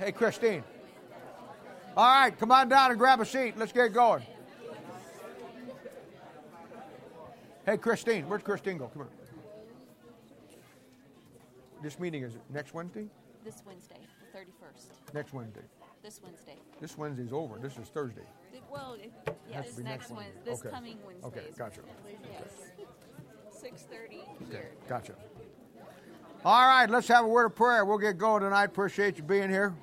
Hey, Christine. All right, come on down and grab a seat. Let's get going. Hey, Christine. Where'd Christine go? Come here. This meeting is next Wednesday? This Wednesday, the 31st. Next Wednesday. This Wednesday. This Wednesday's over. This is Thursday. Well, Has this to be next next Wednesday. Wednesday. This Okay. coming Wednesday. Okay, gotcha. Yes. 6:30 Okay, here. gotcha. All right, let's have a word of prayer. We'll get going tonight. Appreciate you being here.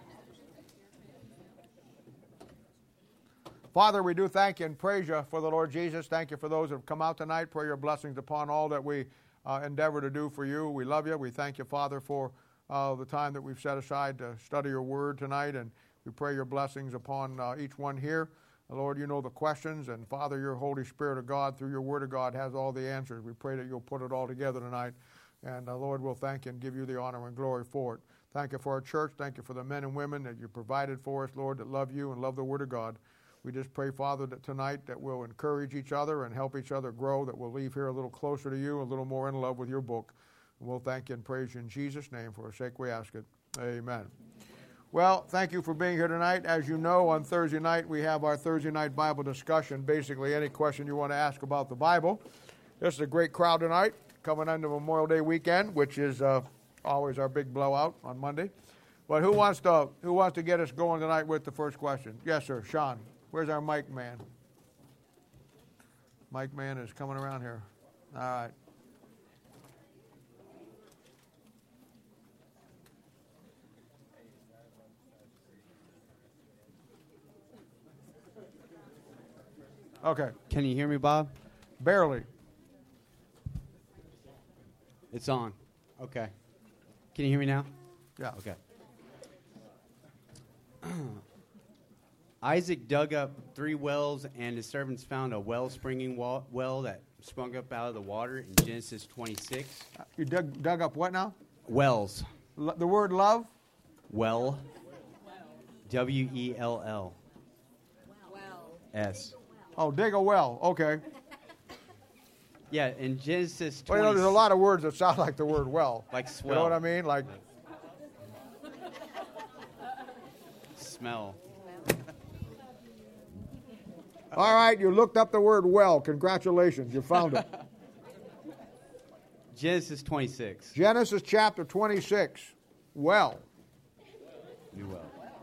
Father, we do thank you and praise you for the Lord Jesus. Thank you for those that have come out tonight. Pray your blessings upon all that we endeavor to do for you. We love you. We thank you, Father, for the time that we've set aside to study your word tonight, and we pray your blessings upon each one here. Lord, you know the questions, and Father, your Holy Spirit of God, through your word of God, has all the answers. We pray that you'll put it all together tonight, and Lord, we'll thank you and give you the honor and glory for it. Thank you for our church. Thank you for the men and women that you provided for us, Lord, that love you and love the word of God. We just pray, Father, that tonight that we'll encourage each other and help each other grow, that we'll leave here a little closer to you, a little more in love with your book. And we'll thank you and praise you in Jesus' name. For our sake we ask it. Amen. Well, thank you for being here tonight. As you know, on Thursday night we have our Thursday night Bible discussion. Basically, any question you want to ask about the Bible. This is a great crowd tonight, coming into Memorial Day weekend, which is always our big blowout on Monday. But who wants to get us going tonight with the first question? Yes, sir. Sean. Where's our mic man? Mic man is coming around here. All right. Okay. Can you hear me, Bob? Barely. It's on. Okay. Can you hear me now? Yeah. Okay. Isaac dug up 3 wells, and his servants found a well-springing well that sprung up out of the water in Genesis 26. You dug up what now? Wells. The word love? Well. W-E-L-L. S. Oh, dig a well. Okay. Yeah, in Genesis 26. Well, you know, there's a lot of words that sound like the word well. Like swell. You know what I mean? Like smell. All right, you looked up the word well. Congratulations, you found it. Genesis 26. Genesis chapter 26. Well. New well.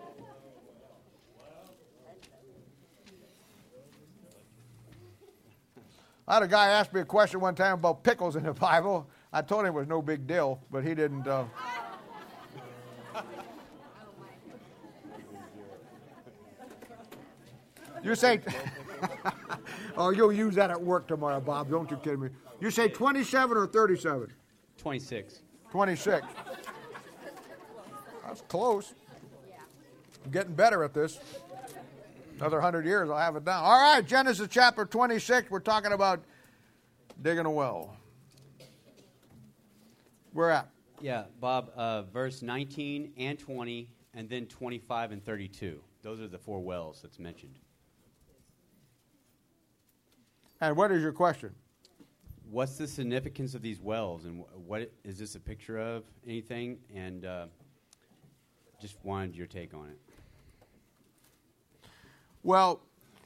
I had a guy ask me a question one time about pickles in the Bible. I told him it was no big deal, but he didn't. You say, oh, you'll use that at work tomorrow, Bob. Don't you kid me. You say 27 or 37? 26. 26. That's close. I'm getting better at this. Another 100 years, I'll have it down. All right, Genesis chapter 26. We're talking about digging a well. Where at? Yeah, Bob, verse 19 and 20, and then 25 and 32. Those are the 4 wells that's mentioned. And what is your question? What's the significance of these wells, and what is this a picture of? Anything? And just wanted your take on it. Well,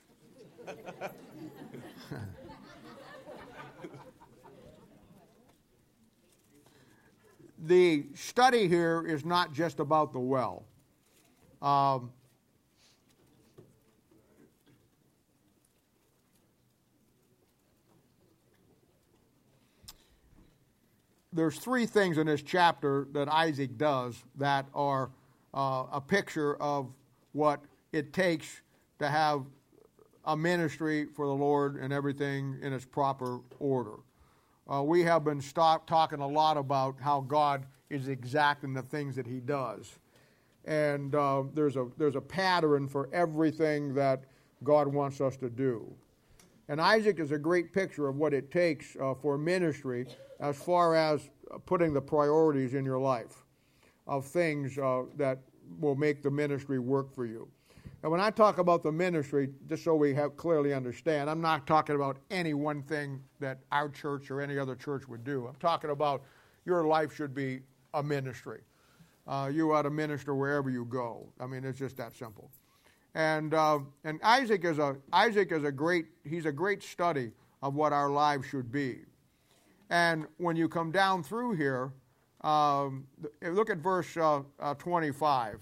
the study here is not just about the well. There's 3 things in this chapter that Isaac does that are a picture of what it takes to have a ministry for the Lord and everything in its proper order. We have been talking a lot about how God is exact in the things that he does. And there's a pattern for everything that God wants us to do. And Isaac is a great picture of what it takes for ministry as far as putting the priorities in your life of things that will make the ministry work for you. And when I talk about the ministry, just so we have clearly understand, I'm not talking about any one thing that our church or any other church would do. I'm talking about your life should be a ministry. you ought to minister wherever you go. I mean, it's just that simple. And Isaac is a great study of what our lives should be. And when you come down through here, look at verse 25.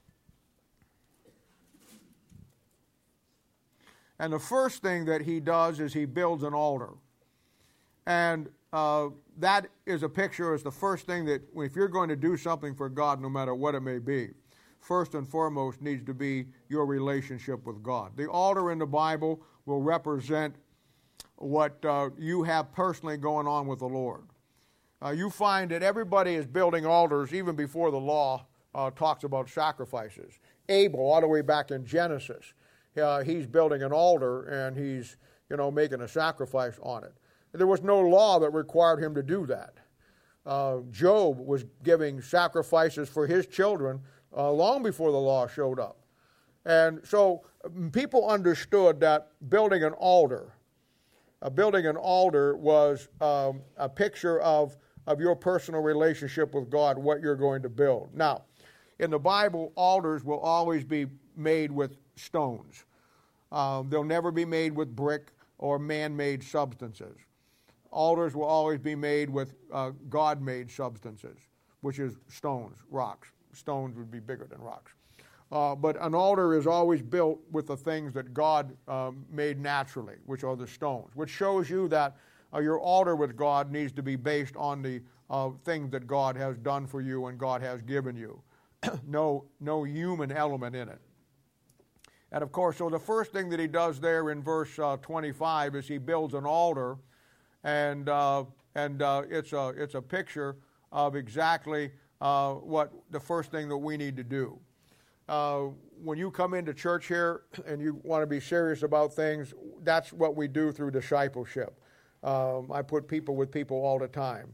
And the first thing that he does is he builds an altar. And that is a picture, is the first thing that, if you're going to do something for God, no matter what it may be, first and foremost needs to be your relationship with God. The altar in the Bible will represent what you have personally going on with the Lord. You find that everybody is building altars even before the law talks about sacrifices. Abel, all the way back in Genesis, he's building an altar and he's making a sacrifice on it. There was no law that required him to do that. Job was giving sacrifices for his children long before the law showed up. And so people understood that building an altar was a picture of your personal relationship with God, what you're going to build. Now, in the Bible, altars will always be made with stones. They'll never be made with brick or man-made substances. Altars will always be made with God-made substances, which is stones, rocks. Stones would be bigger than rocks. But an altar is always built with the things that God made naturally, which are the stones, which shows you that your altar with God needs to be based on the things that God has done for you and God has given you. No human element in it. And of course, so the first thing that he does there in verse 25 is he builds an altar, and it's a picture of exactly what the first thing that we need to do. When you come into church here and you want to be serious about things, that's what we do through discipleship. I put people with people all the time,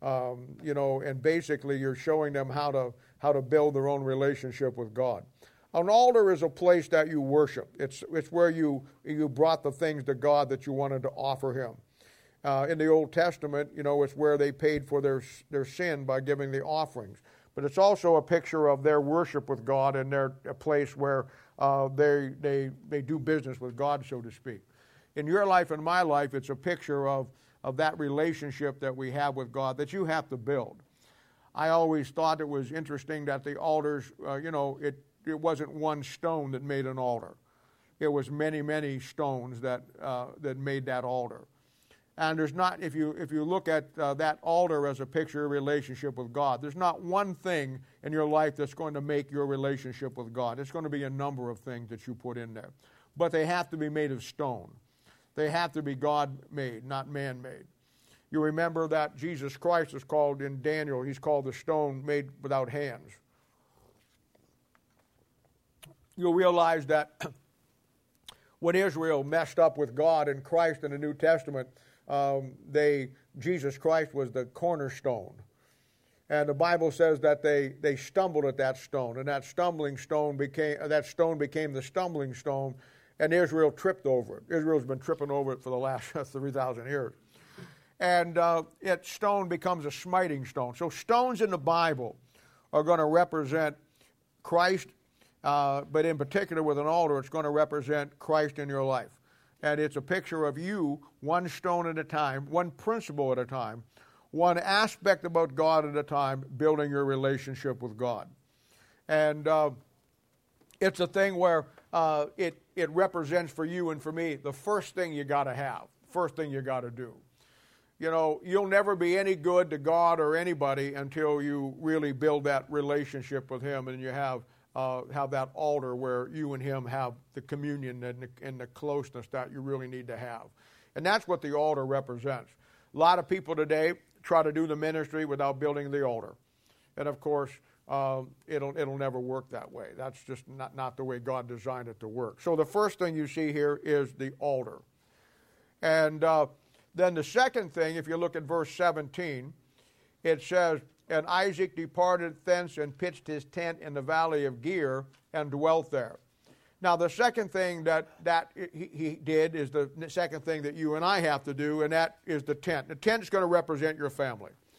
and basically you're showing them how to build their own relationship with God. An altar is a place that you worship. It's where you brought the things to God that you wanted to offer Him. In the Old Testament, it's where they paid for their sin by giving the offerings. But it's also a picture of their worship with God and a place where they do business with God, so to speak. In your life and my life, it's a picture of that relationship that we have with God that you have to build. I always thought it was interesting that the altars, it wasn't one stone that made an altar. It was many, many stones that made that altar. And there's not, if you look at that altar as a picture of relationship with God, there's not one thing in your life that's going to make your relationship with God. It's going to be a number of things that you put in there. But they have to be made of stone. They have to be God-made, not man-made. You remember that Jesus Christ is called in Daniel, he's called the stone made without hands. You'll realize that when Israel messed up with God and Christ in the New Testament, Jesus Christ was the cornerstone. And the Bible says that they stumbled at that stone, and that stone became the stumbling stone, and Israel tripped over it. Israel's been tripping over it for the last 3,000 years. And stone becomes a smiting stone. So stones in the Bible are going to represent Christ, but in particular with an altar, it's going to represent Christ in your life. And it's a picture of you, one stone at a time, one principle at a time, one aspect about God at a time, building your relationship with God. And it's a thing where it represents for you and for me the first thing you got to have, first thing you got to do. You'll never be any good to God or anybody until you really build that relationship with Him and you have that altar where you and Him have the communion and the closeness that you really need to have. And that's what the altar represents. A lot of people today try to do the ministry without building the altar. And of course, it'll never work that way. That's just not the way God designed it to work. So the first thing you see here is the altar. And then the second thing, if you look at verse 17, it says, "And Isaac departed thence and pitched his tent in the valley of Gerar and dwelt there." Now, the second thing that he did is the second thing that you and I have to do, and that is the tent. The tent is going to represent your family.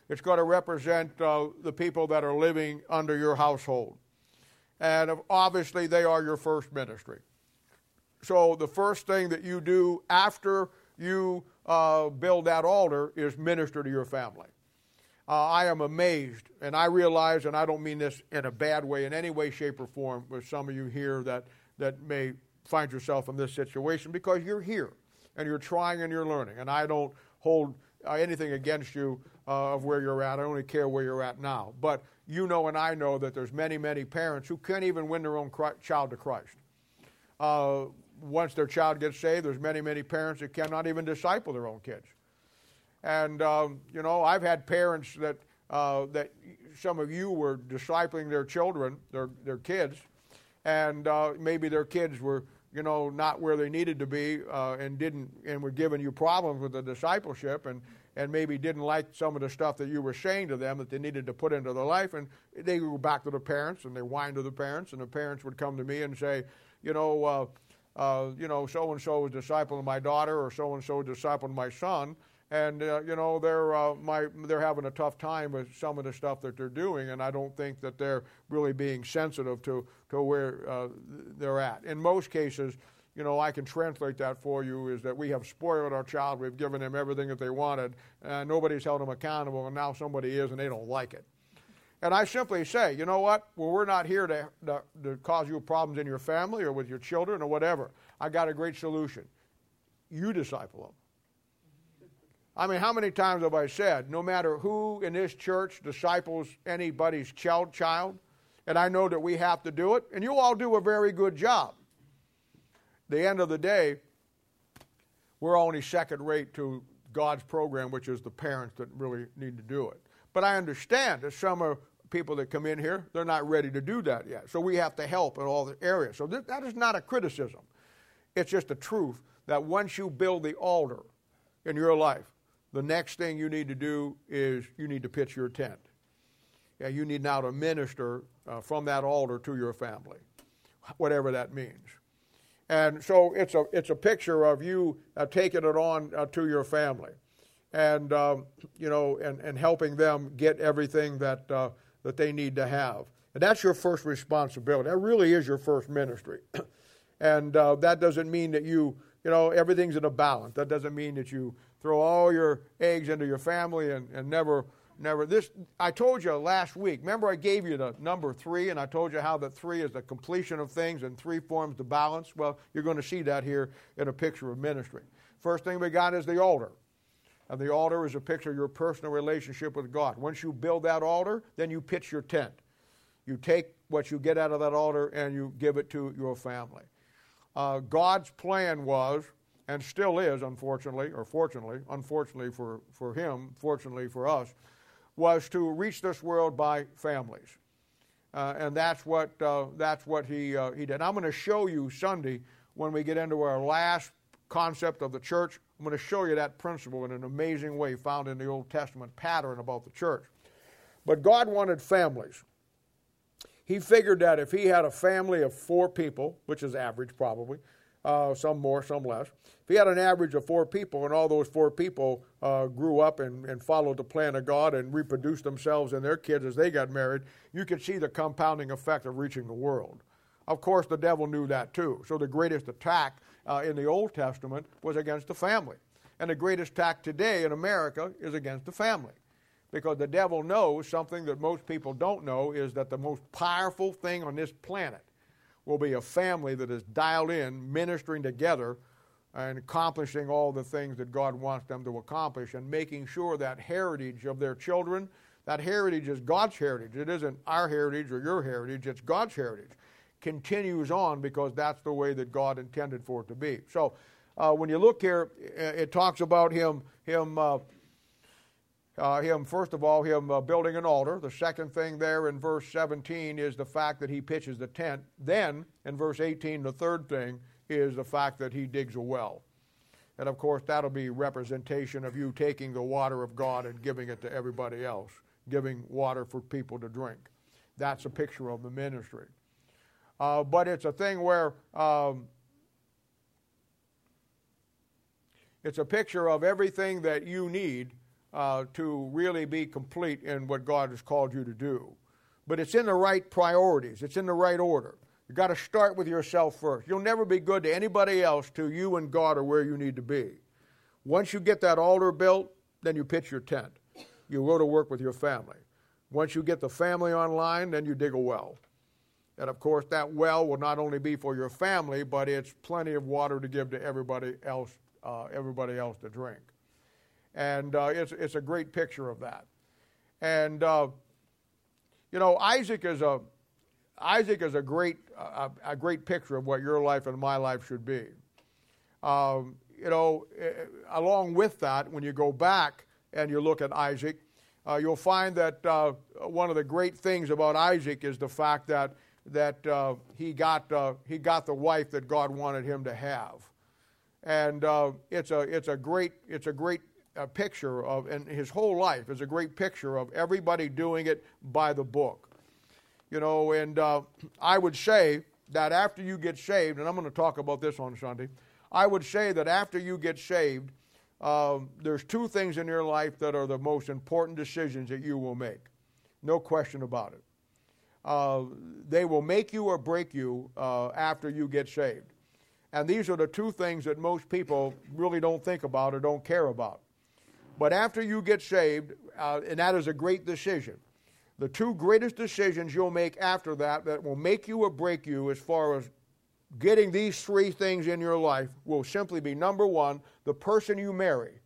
It's going to represent the people that are living under your household. And obviously, they are your first ministry. So the first thing that you do after you build that altar is minister to your family. I am amazed, and I realize, and I don't mean this in a bad way, in any way, shape, or form, with some of you here that may find yourself in this situation, because you're here, and you're trying and you're learning. And I don't hold anything against you of where you're at. I only care where you're at now. But you know and I know that there's many, many parents who can't even win their own child to Christ. Once their child gets saved, there's many, many parents that cannot even disciple their own kids. And, I've had parents that some of you were discipling their children, their kids, and maybe their kids were, not where they needed to be and were giving you problems with the discipleship and maybe didn't like some of the stuff that you were saying to them that they needed to put into their life. And they go back to the parents and they whine to the parents, and the parents would come to me and say, so-and-so is discipling my daughter, or so-and-so is discipling my son. And, they're having a tough time with some of the stuff that they're doing, and I don't think that they're really being sensitive to where they're at. In most cases, I can translate that for you, is that we have spoiled our child. We've given them everything that they wanted, and nobody's held them accountable, and now somebody is, and they don't like it. And I simply say, you know what? Well, we're not here to cause you problems in your family or with your children or whatever. I got a great solution. You disciple them. I mean, how many times have I said, no matter who in this church disciples anybody's child, and I know that we have to do it, and you all do a very good job. The end of the day, we're only second rate to God's program, which is the parents that really need to do it. But I understand that some of people that come in here, they're not ready to do that yet. So we have to help in all the areas. So that is not a criticism. It's just the truth that once you build the altar in your life, the next thing you need to do is you need to pitch your tent. Yeah, you need now to minister from that altar to your family, whatever that means. And so it's a picture of you taking it on to your family, and and helping them get everything that they need to have. And that's your first responsibility. That really is your first ministry. And that doesn't mean that everything's in a balance. That doesn't mean that you throw all your eggs into your family and never. This I told you last week. Remember, I gave you the number 3, and I told you how the 3 is the completion of things, and 3 forms the balance. Well, you're going to see that here in a picture of ministry. First thing we got is the altar. And the altar is a picture of your personal relationship with God. Once you build that altar, then you pitch your tent. You take what you get out of that altar and you give it to your family. God's plan was, and still is, unfortunately, or fortunately, unfortunately for him, fortunately for us, was to reach this world by families. And that's what he did. I'm going to show you Sunday, when we get into our last concept of the church, I'm going to show you that principle in an amazing way found in the Old Testament pattern about the church. But God wanted families. He figured that if he had a family of 4 people, which is average probably, some more, some less. If he had an average of 4 people, and all those 4 people grew up and followed the plan of God and reproduced themselves and their kids as they got married, you could see the compounding effect of reaching the world. Of course, the devil knew that too. So the greatest attack in the Old Testament was against the family. And the greatest attack today in America is against the family. Because the devil knows something that most people don't know, is that the most powerful thing on this planet will be a family that is dialed in, ministering together, and accomplishing all the things that God wants them to accomplish, and making sure that heritage of their children, that heritage is God's heritage. It isn't our heritage or your heritage, it's God's heritage. Continues on because that's the way that God intended for it to be. So when you look here, it talks about him first of all, building an altar. The second thing there in verse 17 is the fact that he pitches the tent. Then, in verse 18, the third thing is the fact that he digs a well. And, of course, that'll be representation of you taking the water of God and giving it to everybody else, giving water for people to drink. That's a picture of the ministry. But it's a thing where it's a picture of everything that you need to really be complete in what God has called you to do. But it's in the right priorities. It's in the right order. You've got to start with yourself first. You'll never be good to anybody else till you and God are where you need to be. Once you get that altar built, then you pitch your tent. You go to work with your family. Once you get the family online, then you dig a well. And of course, that well will not only be for your family, but it's plenty of water to give to everybody else to drink. And it's a great picture of that. And Isaac is a great picture of what your life and my life should be. Along with that, when you go back and you look at Isaac, you'll find that one of the great things about Isaac is the fact that he got the wife that God wanted him to have, and it's a great picture of, and his whole life is a great picture of everybody doing it by the book, And I would say that after you get saved, and I'm going to talk about this on Sunday, I would say that after you get saved, there's two things in your life that are the most important decisions that you will make. No question about it. They will make you or break you after you get saved. And these are the two things that most people really don't think about or don't care about. But after you get saved, and that is a great decision, the two greatest decisions you'll make after that will make you or break you as far as getting these three things in your life will simply be, number one, the person you marry,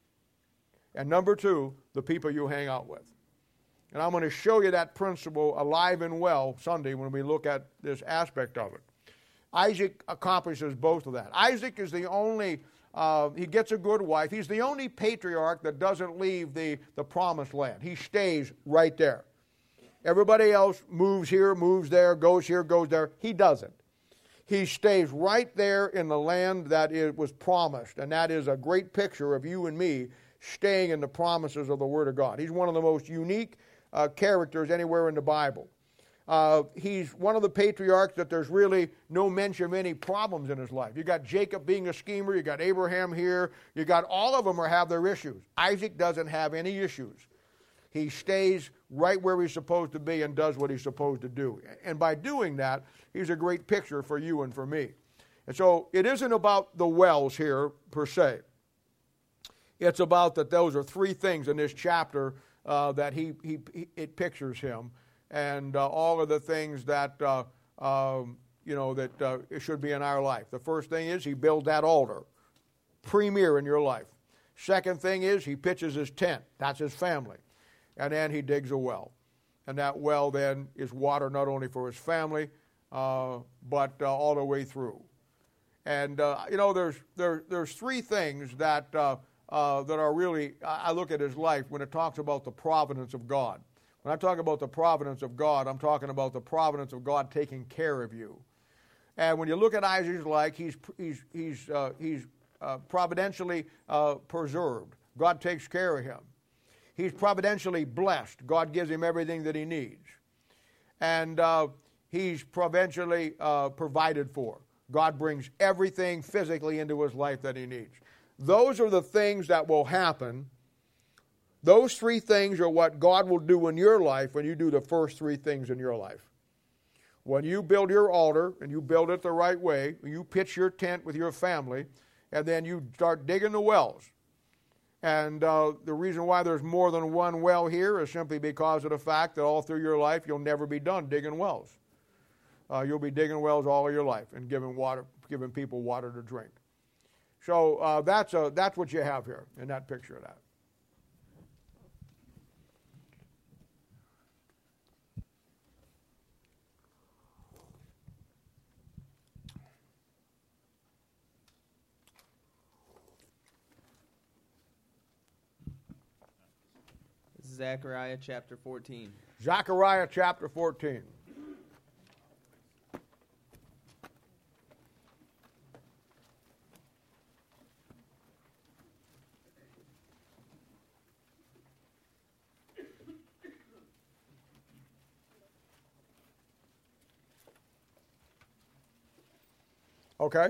and number two, the people you hang out with. And I'm going to show you that principle alive and well Sunday when we look at this aspect of it. Isaac accomplishes both of that. Isaac is the only, he gets a good wife. He's the only patriarch that doesn't leave the promised land. He stays right there. Everybody else moves here, moves there, goes here, goes there. He doesn't. He stays right there in the land that it was promised, and that is a great picture of you and me staying in the promises of the Word of God. He's one of the most unique characters anywhere in the Bible. He's one of the patriarchs that there's really no mention of any problems in his life. You got Jacob being a schemer, you got Abraham here, you got all of them have their issues. Isaac doesn't have any issues. He stays right where he's supposed to be and does what he's supposed to do. And by doing that, he's a great picture for you and for me. And so it isn't about the wells here per se. It's about that those are three things in this chapter that it pictures him, and all of the things that it should be in our life. The first thing is he builds that altar, premier in your life. Second thing is he pitches his tent. That's his family. And then he digs a well. And that well then is water not only for his family, but all the way through. And, there's three things that are really, I look at his life when it talks about the providence of God. When I talk about the providence of God, I'm talking about the providence of God taking care of you. And when you look at Isaac's life, he's providentially preserved. God takes care of him. He's providentially blessed. God gives him everything that he needs. And he's providentially provided for. God brings everything physically into his life that he needs. Those are the things that will happen. Those three things are what God will do in your life when you do the first three things in your life. When you build your altar, and you build it the right way, you pitch your tent with your family, and then you start digging the wells. And the reason why there's more than one well here is simply because of the fact that all through your life you'll never be done digging wells. You'll be digging wells all of your life and giving people water to drink. So that's what you have here in that picture of that. Zechariah chapter 14. Zechariah chapter 14. Okay.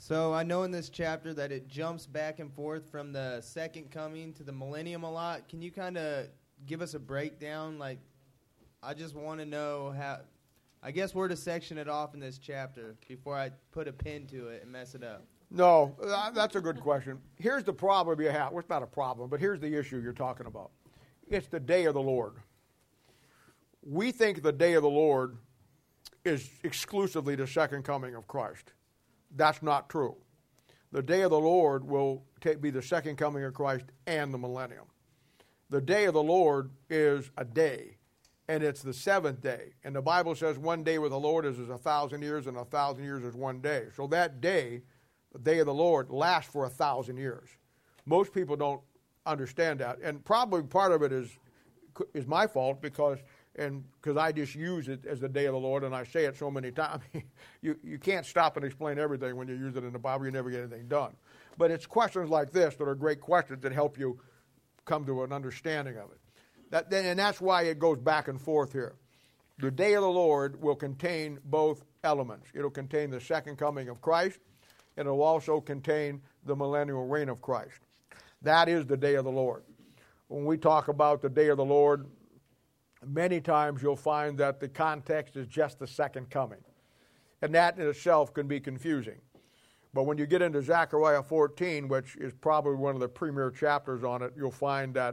So I know in this chapter that it jumps back and forth from the second coming to the millennium a lot. Can you kind of give us a breakdown? Like, I just want to know how, I guess where to section it off in this chapter before I put a pin to it and mess it up. No, that's a good question. Here's the problem you have. Well, it's not a problem, but here's the issue you're talking about. It's the day of the Lord. We think the day of the Lord is exclusively the second coming of Christ. That's not true. The day of the Lord will be the second coming of Christ and the millennium. The day of the Lord is a day, and it's the seventh day. And the Bible says one day with the Lord is 1,000 years, and 1,000 years is one day. So that day, the day of the Lord, lasts for 1,000 years. Most people don't understand that, and probably part of it is my fault because I just use it as the day of the Lord, and I say it so many times. You can't stop and explain everything when you use it in the Bible. You never get anything done. But it's questions like this that are great questions that help you come to an understanding of it. And that's why it goes back and forth here. The day of the Lord will contain both elements. It'll contain the second coming of Christ, and it'll also contain the millennial reign of Christ. That is the day of the Lord. When we talk about the day of the Lord, many times you'll find that the context is just the second coming. And that in itself can be confusing. But when you get into Zechariah 14, which is probably one of the premier chapters on it, you'll find that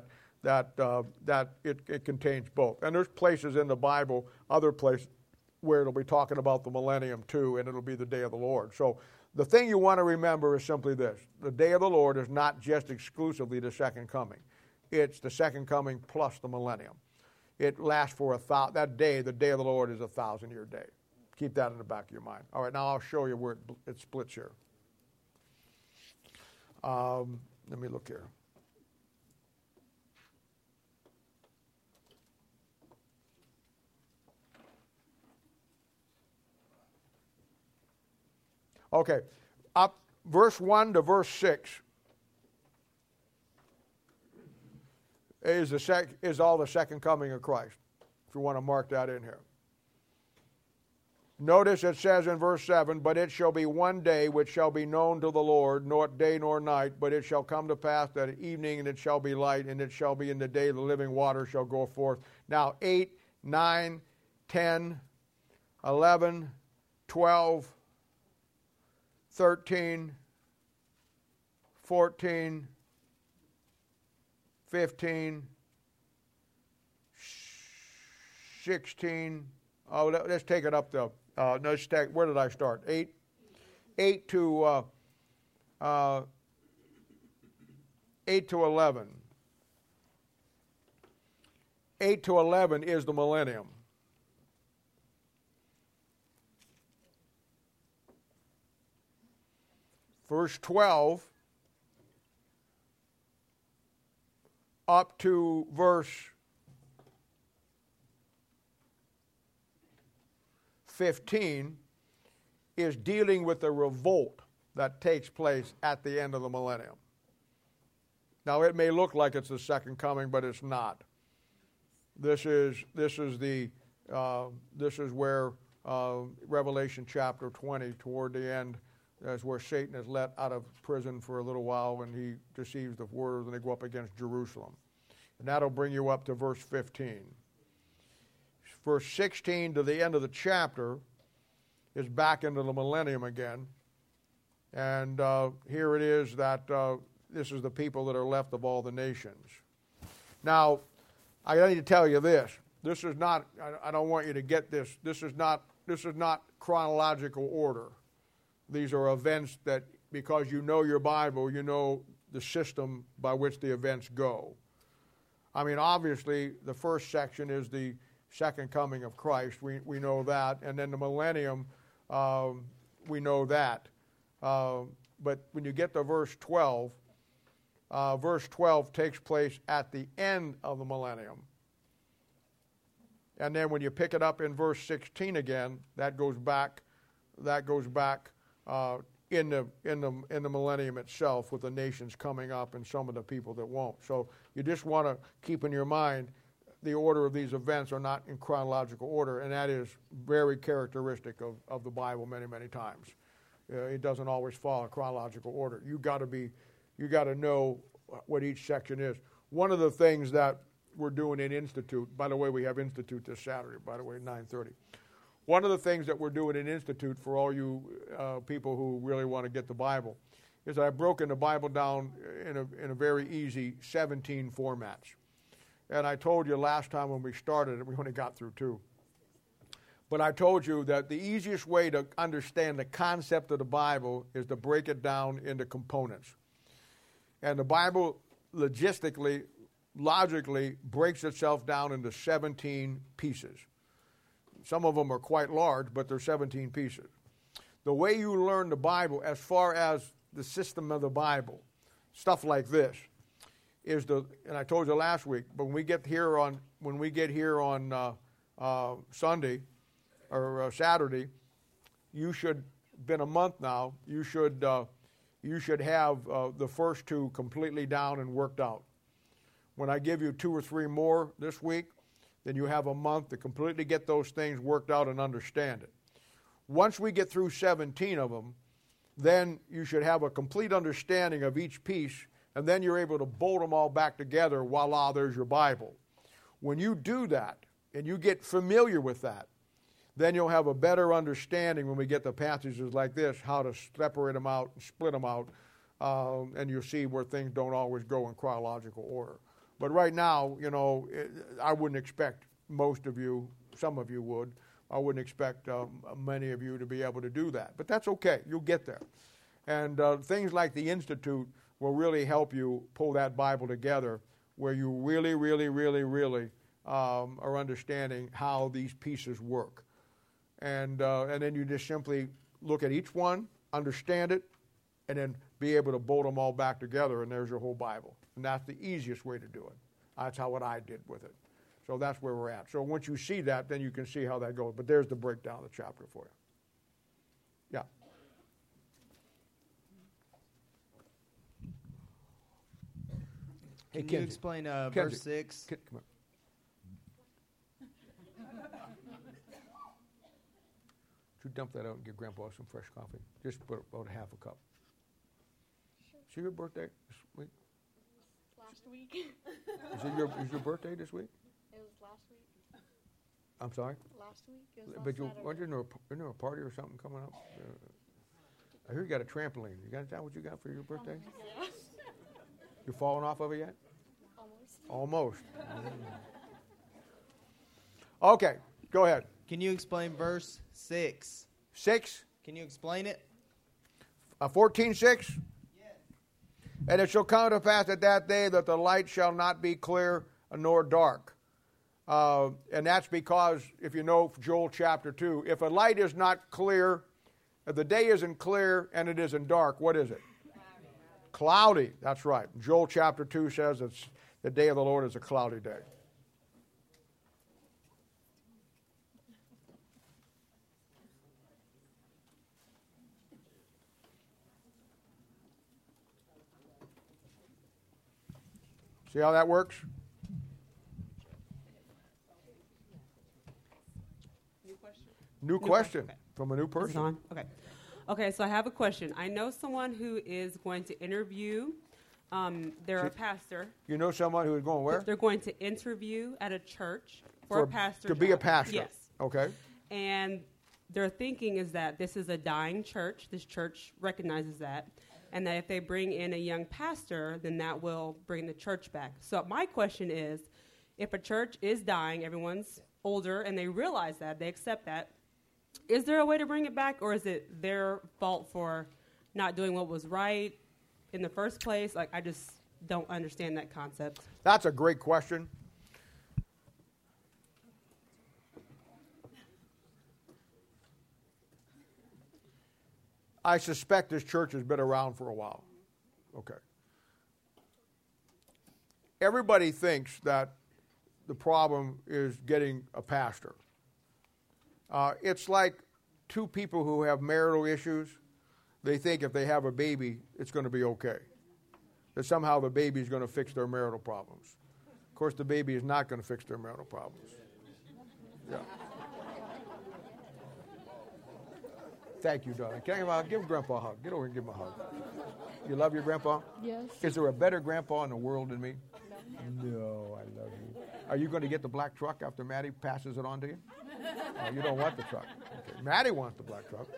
it contains both. And there's places in the Bible, other places, where it'll be talking about the millennium too, and it'll be the day of the Lord. So the thing you want to remember is simply this. The day of the Lord is not just exclusively the second coming. It's the second coming plus the millennium. It lasts for that day, the day of the Lord is 1,000-year day. Keep that in the back of your mind. All right, now I'll show you where it splits here. Let me look here. Okay, up verse 1 to verse 6 is all the second coming of Christ, if you want to mark that in here. Notice it says in verse 7, "But it shall be one day which shall be known to the Lord, nor day nor night, but it shall come to pass that at evening, and it shall be light, and it shall be in the day the living water shall go forth." Now 8, 9, 10, 11, 12, 13, 14, 15, 16. Oh, let's take it up to, where did I start? 8? 8 to 11. 8 to 11 is the millennium. Verse 12 up to verse 15 is dealing with the revolt that takes place at the end of the millennium. Now it may look like it's the second coming, but it's not. This is where Revelation chapter 20, toward the end, is where Satan is let out of prison for a little while when he deceives the world, and they go up against Jerusalem. And that'll bring you up to verse 15. Verse 16 to the end of the chapter is back into the millennium again. And here it is that this is the people that are left of all the nations. Now, I need to tell you this. This is not, I don't want you to get this. This is not chronological order. These are events that, because you know your Bible, you know the system by which the events go. I mean, obviously, the first section is the second coming of Christ. We know that. And then the millennium, we know that. But when you get to verse 12 takes place at the end of the millennium. And then when you pick it up in verse 16 again, that goes back in the millennium itself, with the nations coming up and some of the people that won't. So you just want to keep in your mind the order of these events are not in chronological order, and that is very characteristic of the Bible many, many times. It doesn't always follow chronological order. You got to know what each section is. One of the things that we're doing in Institute, by the way, we have Institute this Saturday, by the way, 9:30. One of the things that we're doing in Institute for all you people who really want to get the Bible is I've broken the Bible down in a very easy 17 formats. And I told you last time when we started it, we only got through 2. But I told you that the easiest way to understand the concept of the Bible is to break it down into components. And the Bible logistically, logically breaks itself down into 17 pieces. Some of them are quite large, but they're 17 pieces. The way you learn the Bible, as far as the system of the Bible, stuff like this, and I told you last week, but when we get here on Sunday or Saturday, you should, been a month now, you should have the first 2 completely down and worked out. When I give you 2 or 3 more this week, then you have a month to completely get those things worked out and understand it. Once we get through 17 of them, then you should have a complete understanding of each piece, and then you're able to bolt them all back together. Voila, there's your Bible. When you do that, and you get familiar with that, then you'll have a better understanding when we get to passages like this, how to separate them out and split them out, and you'll see where things don't always go in chronological order. But right now, I wouldn't expect most of you, some of you would, I wouldn't expect many of you to be able to do that. But that's okay. You'll get there. And things like the Institute will really help you pull that Bible together where you really, really, really, really are understanding how these pieces work. And then you just simply look at each one, understand it, and then be able to bolt them all back together, and there's your whole Bible. And that's the easiest way to do it. That's what I did with it. So that's where we're at. So once you see that, then you can see how that goes. But there's the breakdown of the chapter for you. Yeah. Hey, Can you explain verse 6? Come on. You dump that out and give Grandpa some fresh coffee. Just put about half a cup. Sure. Is it your birthday this week? Last week. Is your birthday this week? It was last week. I'm sorry? Last week? It was But last isn't there a party or something coming up? I hear you got a trampoline. Is that what you got for your birthday? Yeah. You falling off of it yet? Almost. Okay, go ahead. Can you explain verse 6? 6? Can you explain it? 14:6? Yes. And it shall come to pass at that day that the light shall not be clear nor dark. And that's because, if you know Joel chapter 2, if a light is not clear, if the day isn't clear and it isn't dark, what is it? Cloudy. That's right. Joel chapter 2 says it's the day of the Lord is a cloudy day. See how that works? New question Okay. from a new Is it person. on? Okay, so I have a question. I know someone who is going to interview. They're a pastor. You know someone who is going where? They're going to interview at a church for a pastor. To be a job. pastor. Yes. Okay. And their thinking is that this is a dying church. This church recognizes that. And that if they bring in a young pastor, then that will bring the church back. So my question is, if a church is dying, everyone's older, and they realize that, they accept that, is there a way to bring it back, or is it their fault for not doing what was right in the first place? Like, I just don't understand that concept. That's a great question. I suspect this church has been around for a while. Okay. Everybody thinks that the problem is getting a pastor. It's like two people who have marital issues. They think if they have a baby, it's going to be okay. That somehow the baby is going to fix their marital problems. Of course, the baby is not going to fix their marital problems. Yeah. Thank you, darling. Can I give Grandpa a hug? Get over and give him a hug. You love your grandpa? Yes. Is there a better grandpa in the world than me? No, I love you. Are you going to get the black truck after Maddie passes it on to you? Oh, you don't want the truck. Okay. Maddie wants the black truck.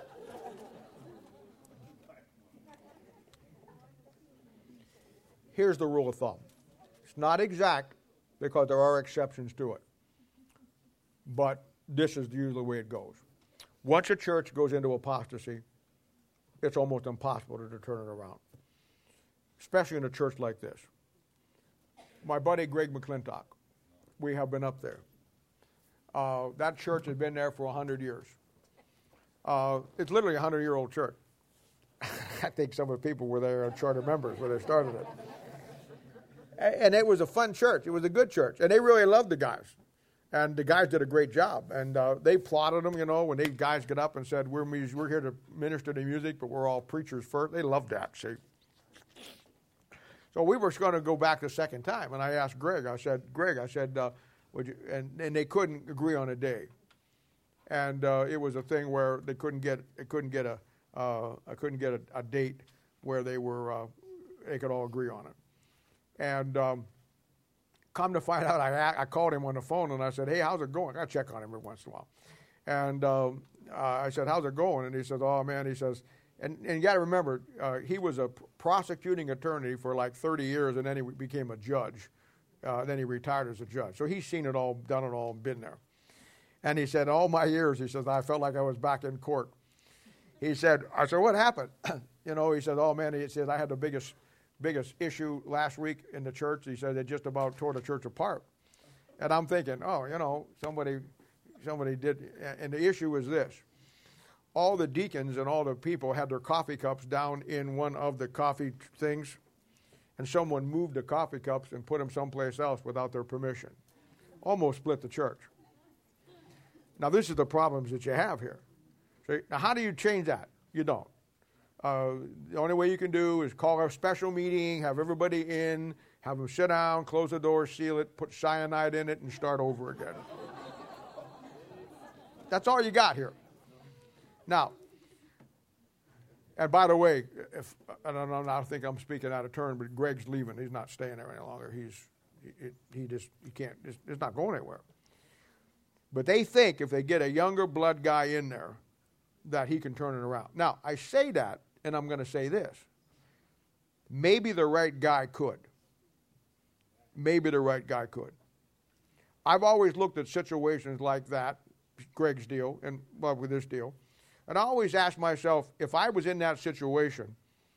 Here's the rule of thumb. It's not exact because there are exceptions to it. But this is usually the way it goes. Once a church goes into apostasy, it's almost impossible to turn it around, especially in a church like this. My buddy Greg McClintock, we have been up there. That church has been there for 100 years. It's literally a 100-year-old church. I think some of the people were there charter members when they started it. And it was a fun church. It was a good church. And they really loved the guys. And the guys did a great job. And they applauded them, when these guys get up and said, we're here to minister to music, but we're all preachers first. They loved that, see. So we were going to go back the second time. And I asked Greg, would you? And they couldn't agree on a day. And it was a thing where they couldn't get a date where they could all agree on it. And come to find out, I called him on the phone and I said, hey, how's it going? I check on him every once in a while. And I said, how's it going? And he says, oh, man, he says, and you got to remember, he was a prosecuting attorney for like 30 years, and then he became a judge. Then he retired as a judge. So he's seen it all, done it all, been there. And he said, all my years, he says, I felt like I was back in court. He said, I said, what happened? He said, oh, man, he says, I had the biggest issue last week in the church. He said, they just about tore the church apart. And I'm thinking, somebody did. And the issue is this. All the deacons and all the people had their coffee cups down in one of the coffee things, and someone moved the coffee cups and put them someplace else without their permission. Almost split the church. Now, this is the problems that you have here. See, now, how do you change that? You don't. The only way you can do is call a special meeting, have everybody in, have them sit down, close the door, seal it, put cyanide in it, and start over again. That's all you got here. Now, and by the way, I think I'm speaking out of turn, but Greg's leaving. He's not staying there any longer. It's not going anywhere. But they think if they get a younger blood guy in there, that he can turn it around. Now, I say that, and I'm going to say this. Maybe the right guy could. Maybe the right guy could. I've always looked at situations like that, Greg's deal, and with this deal, and I always ask myself, if I was in that situation,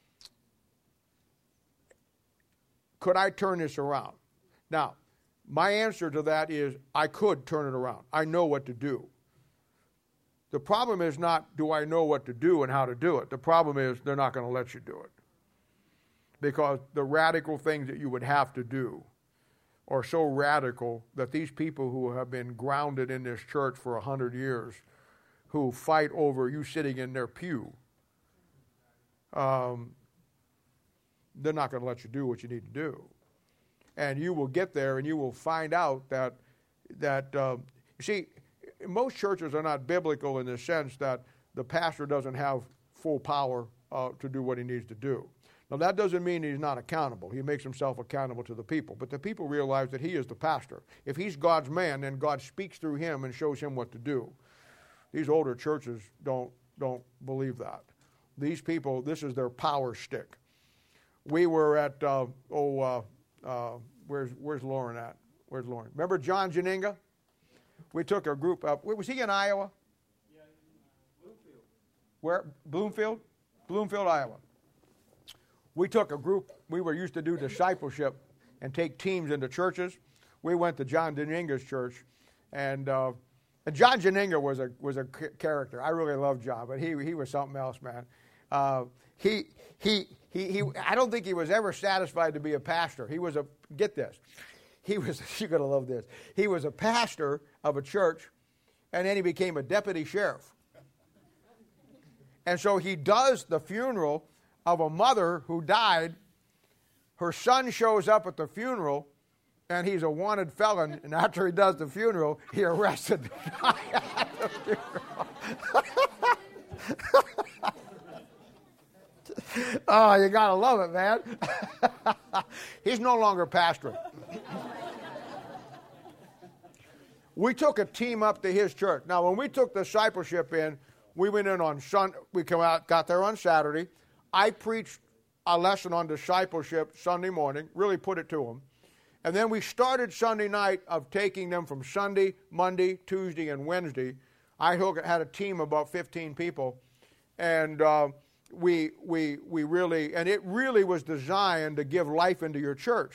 could I turn this around? Now, my answer to that is I could turn it around. I know what to do. The problem is not, do I know what to do and how to do it? The problem is they're not going to let you do it. Because the radical things that you would have to do are so radical that these people who have been grounded in this church for 100 years, who fight over you sitting in their pew, they're not going to let you do what you need to do. And you will get there and you will find out that you see, most churches are not biblical in the sense that the pastor doesn't have full power to do what he needs to do. Now, that doesn't mean he's not accountable. He makes himself accountable to the people. But the people realize that he is the pastor. If he's God's man, then God speaks through him and shows him what to do. These older churches don't believe that. These people, this is their power stick. We were at, where's Lauren at? Where's Lauren? Remember John Janinga? We took a group up. Was he in Iowa? Yeah, Bloomfield. Where? Bloomfield? Bloomfield, Iowa. We took a group. We were used to do discipleship and take teams into churches. We went to John Janinga's church, and John Janinga was a character. I really loved John, but he was something else, man. He I don't think he was ever satisfied to be a pastor. He was get this. You're going to love this. He was a pastor of a church, and then he became a deputy sheriff. And so he does the funeral of a mother who died. Her son shows up at the funeral, and he's a wanted felon. And after he does the funeral, he arrested the guy at the funeral. Oh, you got to love it, man. He's no longer pastoring. We took a team up to his church. Now, when we took discipleship in, we went in on Sunday. We got there on Saturday. I preached a lesson on discipleship Sunday morning, really put it to them. And then we started Sunday night of taking them from Sunday, Monday, Tuesday, and Wednesday. I had a team of about 15 people. And we really, and it really was designed to give life into your church.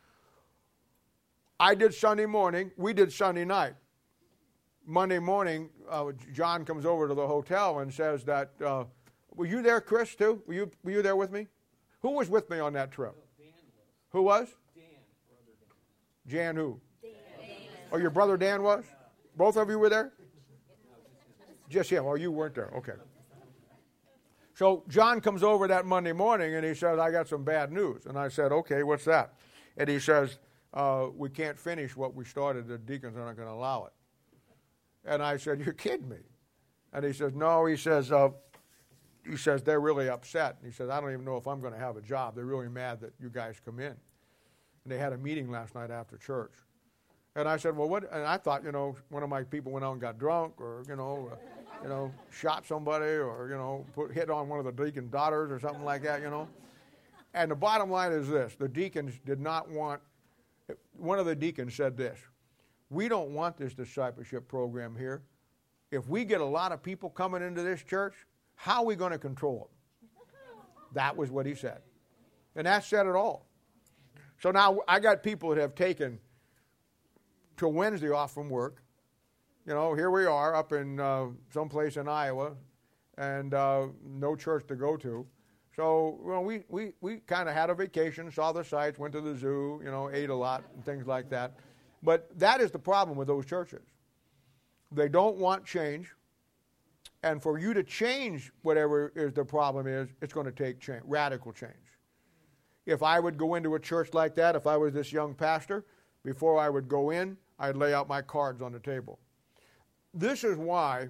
I did Sunday morning. We did Sunday night. Monday morning, John comes over to the hotel and says that, were you there, Chris, too? Were you there with me? Who was with me on that trip? Dan was. Who was? Dan, brother Dan. Jan who? Dan. Oh, your brother Dan was? Both of you were there? Just him. Oh, you weren't there. Okay. So John comes over that Monday morning and he says, I got some bad news. And I said, okay, what's that? And he says, we can't finish what we started. The deacons aren't going to allow it. And I said, you're kidding me. And he says, no, he says, they're really upset. And he says, I don't even know if I'm going to have a job. They're really mad that you guys come in. And they had a meeting last night after church. And I said, well, what? And I thought, one of my people went out and got drunk or, shot somebody or, hit on one of the deacon's daughters or something like that, And the bottom line is this. The deacons did not want, one of the deacons said this, we don't want this discipleship program here. If we get a lot of people coming into this church, how are we going to control them? That was what he said. And that said it all. So now I got people that have taken till Wednesday off from work. Here we are up in someplace in Iowa and no church to go to. So we kind of had a vacation, saw the sights, went to the zoo, ate a lot and things like that. But that is the problem with those churches. They don't want change. And for you to change whatever is the problem is, it's going to take change, radical change. If I would go into a church like that, if I was this young pastor, before I would go in, I'd lay out my cards on the table. This is why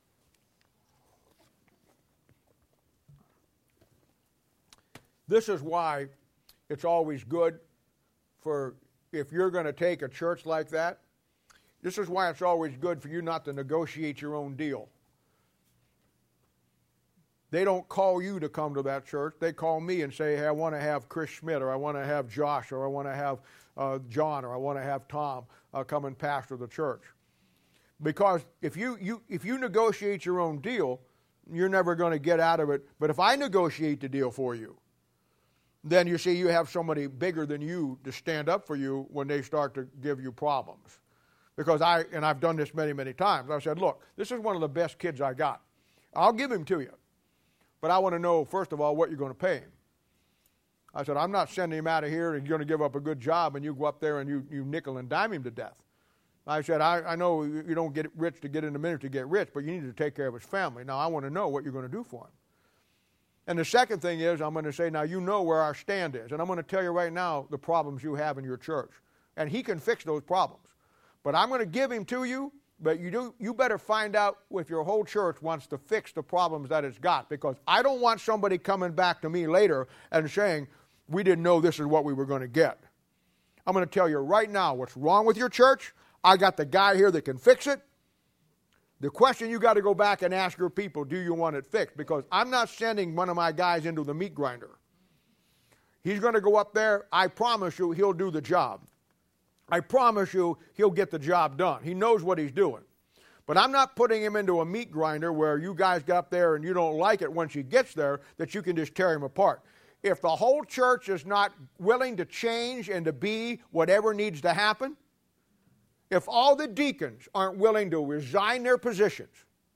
it's always good for, if you're going to take a church like that, this is why it's always good for you not to negotiate your own deal. They don't call you to come to that church. They call me and say, hey, I want to have Chris Schmidt, or I want to have Josh, or I want to have John, or I want to have Tom come and pastor the church. Because if you negotiate your own deal, you're never going to get out of it. But if I negotiate the deal for you, then you see you have somebody bigger than you to stand up for you when they start to give you problems. Because I've done this many, many times. I said, look, this is one of the best kids I got. I'll give him to you. But I want to know, first of all, what you're going to pay him. I said, I'm not sending him out of here and you're going to give up a good job and you go up there and you nickel and dime him to death. I said, I know you don't get rich to get in the ministry to get rich, but you need to take care of his family. Now, I want to know what you're going to do for him. And the second thing is, I'm going to say, now you know where our stand is. And I'm going to tell you right now the problems you have in your church. And he can fix those problems. But I'm going to give him to you, but you better find out if your whole church wants to fix the problems that it's got. Because I don't want somebody coming back to me later and saying, we didn't know this is what we were going to get. I'm going to tell you right now what's wrong with your church. I got the guy here that can fix it. The question you got to go back and ask your people, do you want it fixed? Because I'm not sending one of my guys into the meat grinder. He's going to go up there. I promise you he'll do the job. I promise you he'll get the job done. He knows what he's doing. But I'm not putting him into a meat grinder where you guys get up there and you don't like it once he gets there, that you can just tear him apart. If the whole church is not willing to change and to be whatever needs to happen, if all the deacons aren't willing to resign their positions,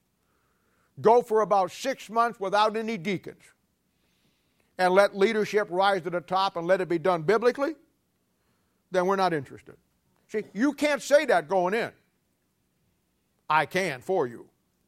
go for about 6 months without any deacons, and let leadership rise to the top and let it be done biblically, then we're not interested. See, you can't say that going in. I can for you.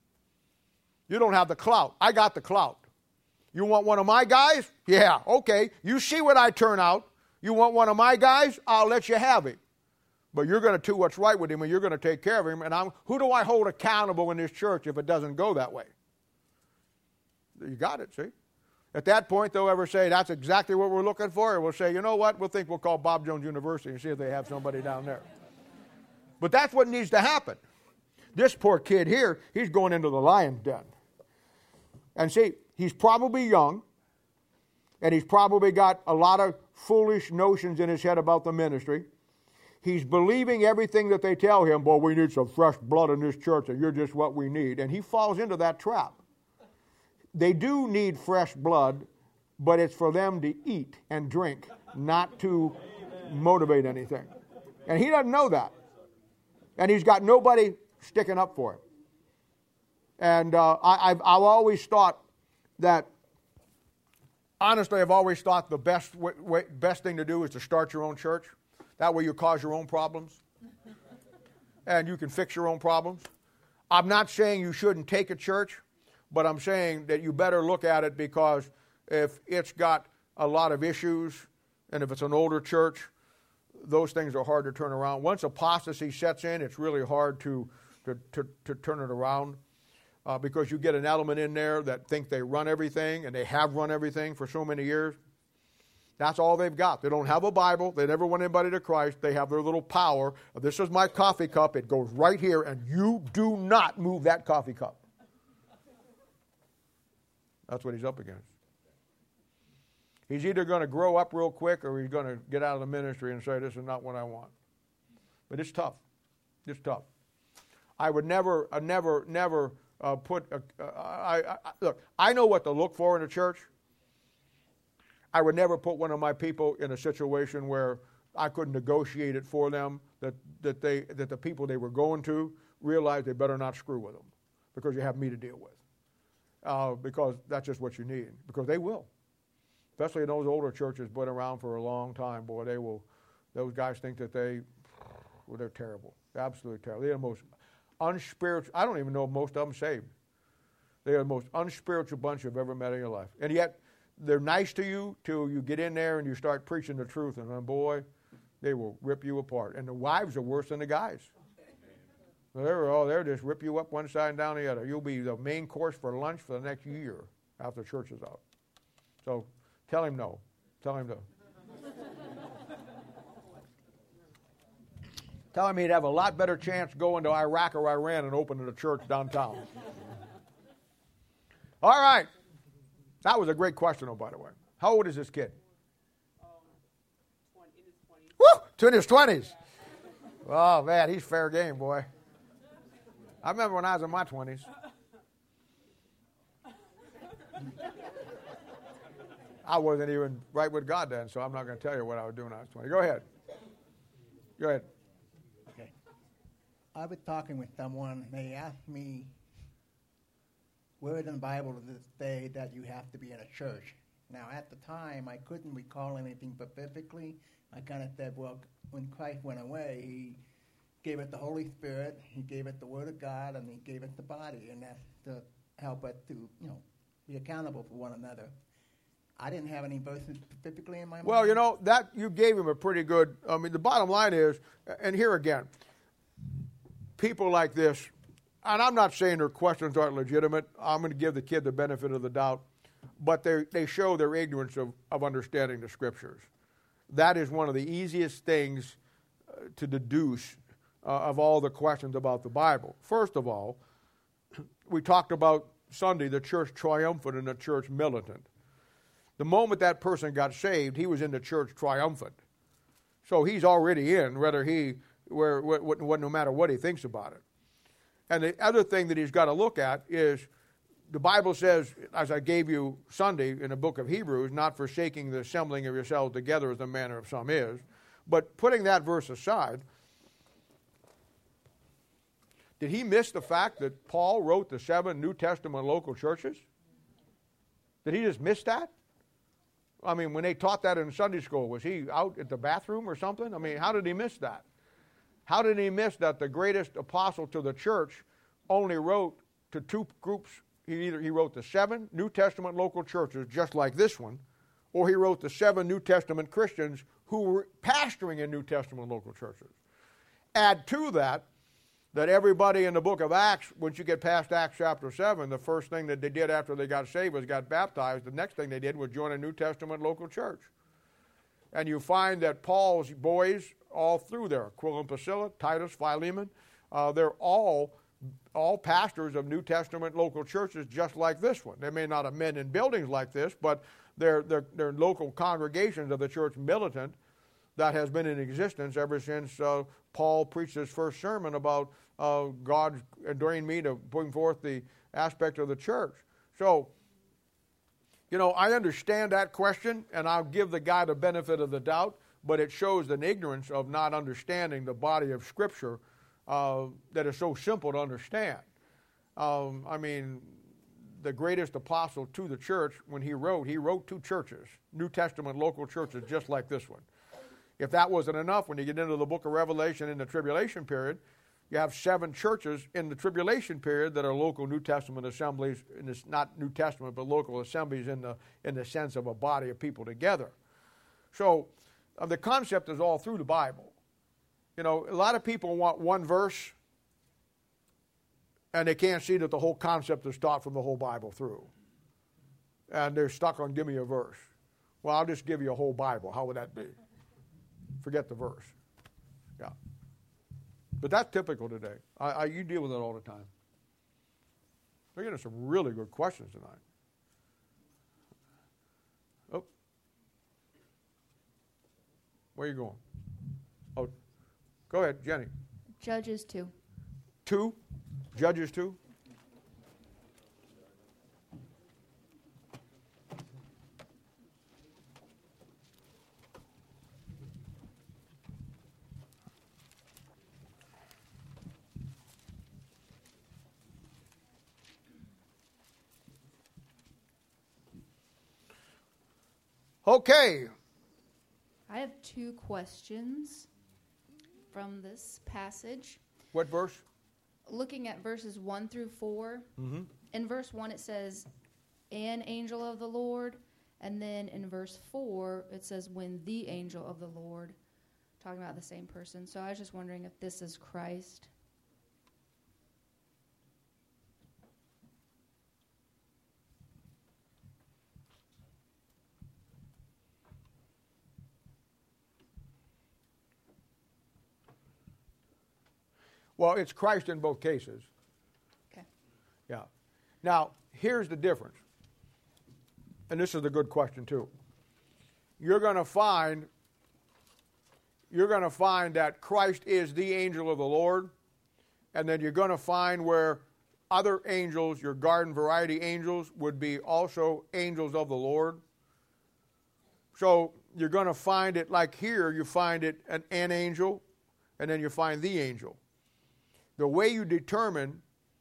You don't have the clout. I got the clout. You want one of my guys? Yeah, okay. You see what I turn out. You want one of my guys? I'll let you have him. But you're going to do what's right with him, and you're going to take care of him. And who do I hold accountable in this church if it doesn't go that way? You got it, see? At that point, they'll ever say, that's exactly what we're looking for, or we'll say, you know what, we'll call Bob Jones University and see if they have somebody down there. But that's what needs to happen. This poor kid here, he's going into the lion's den. And see, he's probably young, and he's probably got a lot of foolish notions in his head about the ministry. He's believing everything that they tell him, boy, we need some fresh blood in this church, and you're just what we need. And he falls into that trap. They do need fresh blood, but it's for them to eat and drink, not to motivate anything. And he doesn't know that. And he's got nobody sticking up for him. And I've always thought that, honestly, I've always thought the best thing to do is to start your own church. That way you cause your own problems. And you can fix your own problems. I'm not saying you shouldn't take a church, but I'm saying that you better look at it, because if it's got a lot of issues, and if it's an older church, those things are hard to turn around. Once apostasy sets in, it's really hard to turn it around, because you get an element in there that think they run everything, and they have run everything for so many years. That's all they've got. They don't have a Bible. They never want anybody to Christ. They have their little power. This is my coffee cup. It goes right here, and you do not move that coffee cup. That's what he's up against. He's either going to grow up real quick, or he's going to get out of the ministry and say, this is not what I want. But it's tough. It's tough. I would never put... look, I know what to look for in a church. I would never put one of my people in a situation where I couldn't negotiate it for them, that the people they were going to realized they better not screw with them, because you have me to deal with. Because that's just what you need. Because they will. Especially in those older churches been around for a long time, boy, they will. Those guys think that they're terrible. Absolutely terrible. They're the most unspiritual. I don't even know if most of them saved. They are the most unspiritual bunch you've ever met in your life. And yet, they're nice to you till you get in there and you start preaching the truth. And then, boy, they will rip you apart. And the wives are worse than the guys. They'll just rip you up one side and down the other. You'll be the main course for lunch for the next year after church is out. So tell him no. Tell him no. Tell him he'd have a lot better chance going to Iraq or Iran and opening a church downtown. All right. That was a great question, by the way. How old is this kid? In his 20s. Woo! In his 20s. Oh, man, he's fair game, boy. I remember when I was in my 20s. I wasn't even right with God then, so I'm not going to tell you what I was doing when I was 20. Go ahead. Go ahead. Okay. I was talking with someone, and they asked me, where in the Bible does it say that you have to be in a church? Now, at the time, I couldn't recall anything specifically. I kind of said, well, when Christ went away, he gave it the Holy Spirit, he gave it the Word of God, and he gave it the body, and that's to help us to, be accountable for one another. I didn't have any verses specifically in my mind. Well, that you gave him a pretty good, the bottom line is, and here again, people like this, and I'm not saying their questions aren't legitimate. I'm going to give the kid the benefit of the doubt, but they show their ignorance of understanding the Scriptures. That is one of the easiest things to deduce of all the questions about the Bible. First of all, we talked about Sunday, the church triumphant and the church militant. The moment that person got saved, he was in the church triumphant. So he's already in, no matter what he thinks about it. And the other thing that he's got to look at is the Bible says, as I gave you Sunday in the book of Hebrews, not forsaking the assembling of yourselves together as the manner of some is. But putting that verse aside, did he miss the fact that Paul wrote the 7 New Testament local churches? Did he just miss that? I mean, when they taught that in Sunday school, was he out at the bathroom or something? I mean, how did he miss that? How did he miss that the greatest apostle to the church only wrote to 2 groups? He wrote the 7 New Testament local churches, just like this one, or he wrote the 7 New Testament Christians who were pastoring in New Testament local churches. Add to that that everybody in the book of Acts, once you get past Acts chapter 7, the first thing that they did after they got saved was got baptized. The next thing they did was join a New Testament local church. And you find that Paul's boys all through there, Aquila and Priscilla, Titus, Philemon, they're all pastors of New Testament local churches just like this one. They may not have met in buildings like this, but they're local congregations of the church militant that has been in existence ever since Paul preached his first sermon about God ordaining me to bring forth the aspect of the church. So, I understand that question, and I'll give the guy the benefit of the doubt, but it shows an ignorance of not understanding the body of Scripture that is so simple to understand. The greatest apostle to the church, when he wrote 2 churches, New Testament local churches just like this one. If that wasn't enough, when you get into the book of Revelation in the tribulation period, you have 7 churches in the tribulation period that are local New Testament assemblies, and it's not New Testament, but local assemblies in the sense of a body of people together. So the concept is all through the Bible. A lot of people want one verse, and they can't see that the whole concept is taught from the whole Bible through. And they're stuck on, give me a verse. Well, I'll just give you a whole Bible. How would that be? Forget the verse. Yeah. But that's typical today. You deal with it all the time. We're getting some really good questions tonight. Oh. Where are you going? Oh, go ahead, Jenny. Judges 2. 2? Judges 2? Okay. I have 2 questions from this passage. What verse? Looking at verses 1 through 4. Mm-hmm. In verse 1 it says, an angel of the Lord. And then in verse 4 it says, when the angel of the Lord. Talking about the same person. So I was just wondering if this is Christ. Well, it's Christ in both cases. Okay. Yeah. Now, here's the difference. And this is a good question, too. You're going to find that Christ is the angel of the Lord, and then you're going to find where other angels, your garden variety angels, would be also angels of the Lord. So you're going to find it like here, you find it an angel, and then you find the angel. The way you determine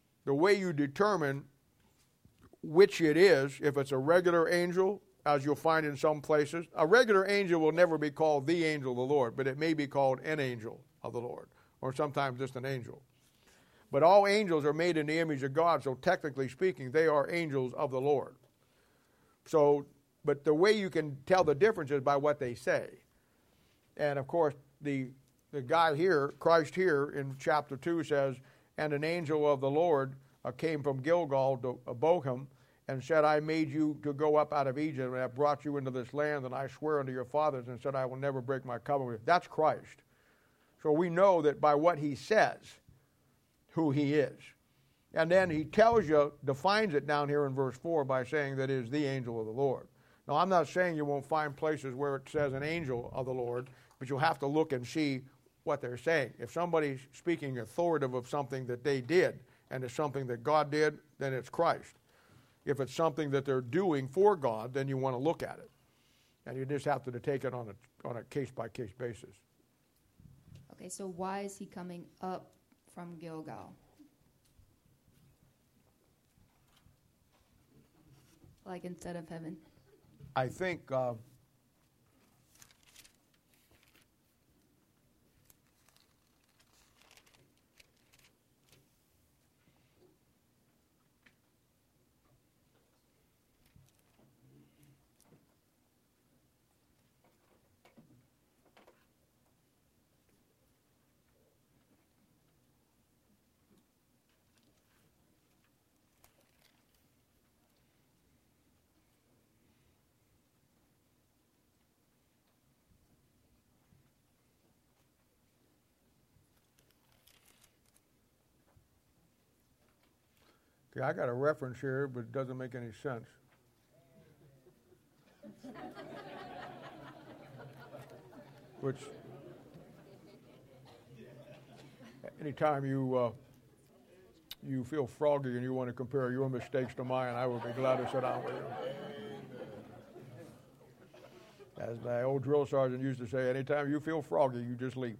which it is, if it's a regular angel, as you'll find in some places, a regular angel will never be called the angel of the Lord, but it may be called an angel of the Lord, or sometimes just an angel. But all angels are made in the image of God, so technically speaking, they are angels of the Lord. So, but the way you can tell the difference is by what they say. And of course, the guy here, Christ here in chapter 2 says, and an angel of the Lord came from Gilgal to Bochum and said, I made you to go up out of Egypt, and I have brought you into this land, and I swear unto your fathers, and said, I will never break my covenant with you. That's Christ. So we know that by what he says, who he is. And then he tells you, defines it down here in verse 4 by saying that it is the angel of the Lord. Now, I'm not saying you won't find places where it says an angel of the Lord, but you'll have to look and see what they're saying. If somebody's speaking authoritative of something that they did, and it's something that God did, then it's Christ. If it's something that they're doing for God, then you want to look at it. And you just have to take it on a case-by-case basis. Okay, so why is he coming up from Gilgal? Like instead of heaven? I think Okay, I got a reference here, but it doesn't make any sense. Which, anytime you feel froggy and you want to compare your mistakes to mine, I would be glad to sit down with you. As my old drill sergeant used to say, anytime you feel froggy, you just leap.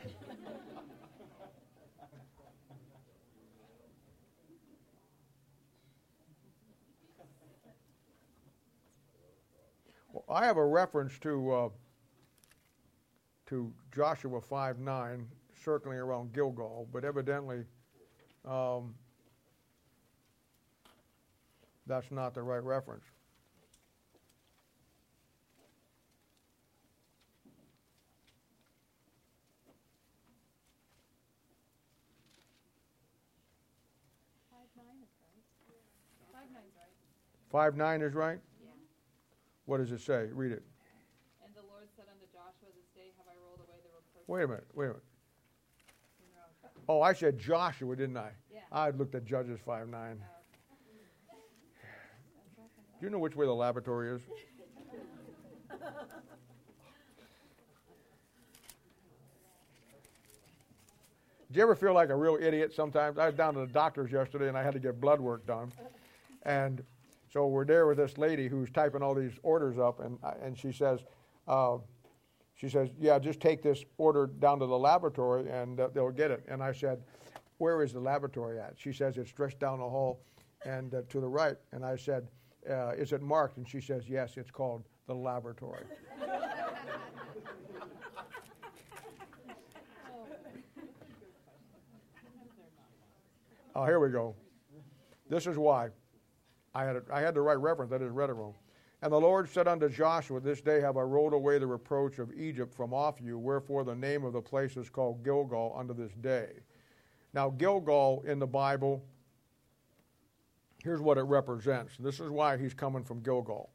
Well, I have a reference to Joshua 5:9 circling around Gilgal, but evidently that's not the right reference. Five nine is right. 5:9 is right? Yeah. What does it say? Read it. And the Lord said unto Joshua, this day have I rolled away the reproach. Wait a minute. Oh, I said Joshua, didn't I? Yeah. I looked at Judges 5:9. Oh, Do you know which way the laboratory is? Do you ever feel like a real idiot sometimes? I was down to the doctor's yesterday and I had to get blood work done. And so we're there with this lady who's typing all these orders up, and she says, yeah, just take this order down to the laboratory and they'll get it. And I said, where is the laboratory at? She says, it's just down the hall and to the right. And I said, is it marked? And she says, yes, it's called the laboratory. Oh, here we go. This is why. I had the right reference. I just read it wrong. And the Lord said unto Joshua, this day have I rolled away the reproach of Egypt from off you, wherefore the name of the place is called Gilgal unto this day. Now, Gilgal in the Bible, here's what it represents. This is why he's coming from Gilgal.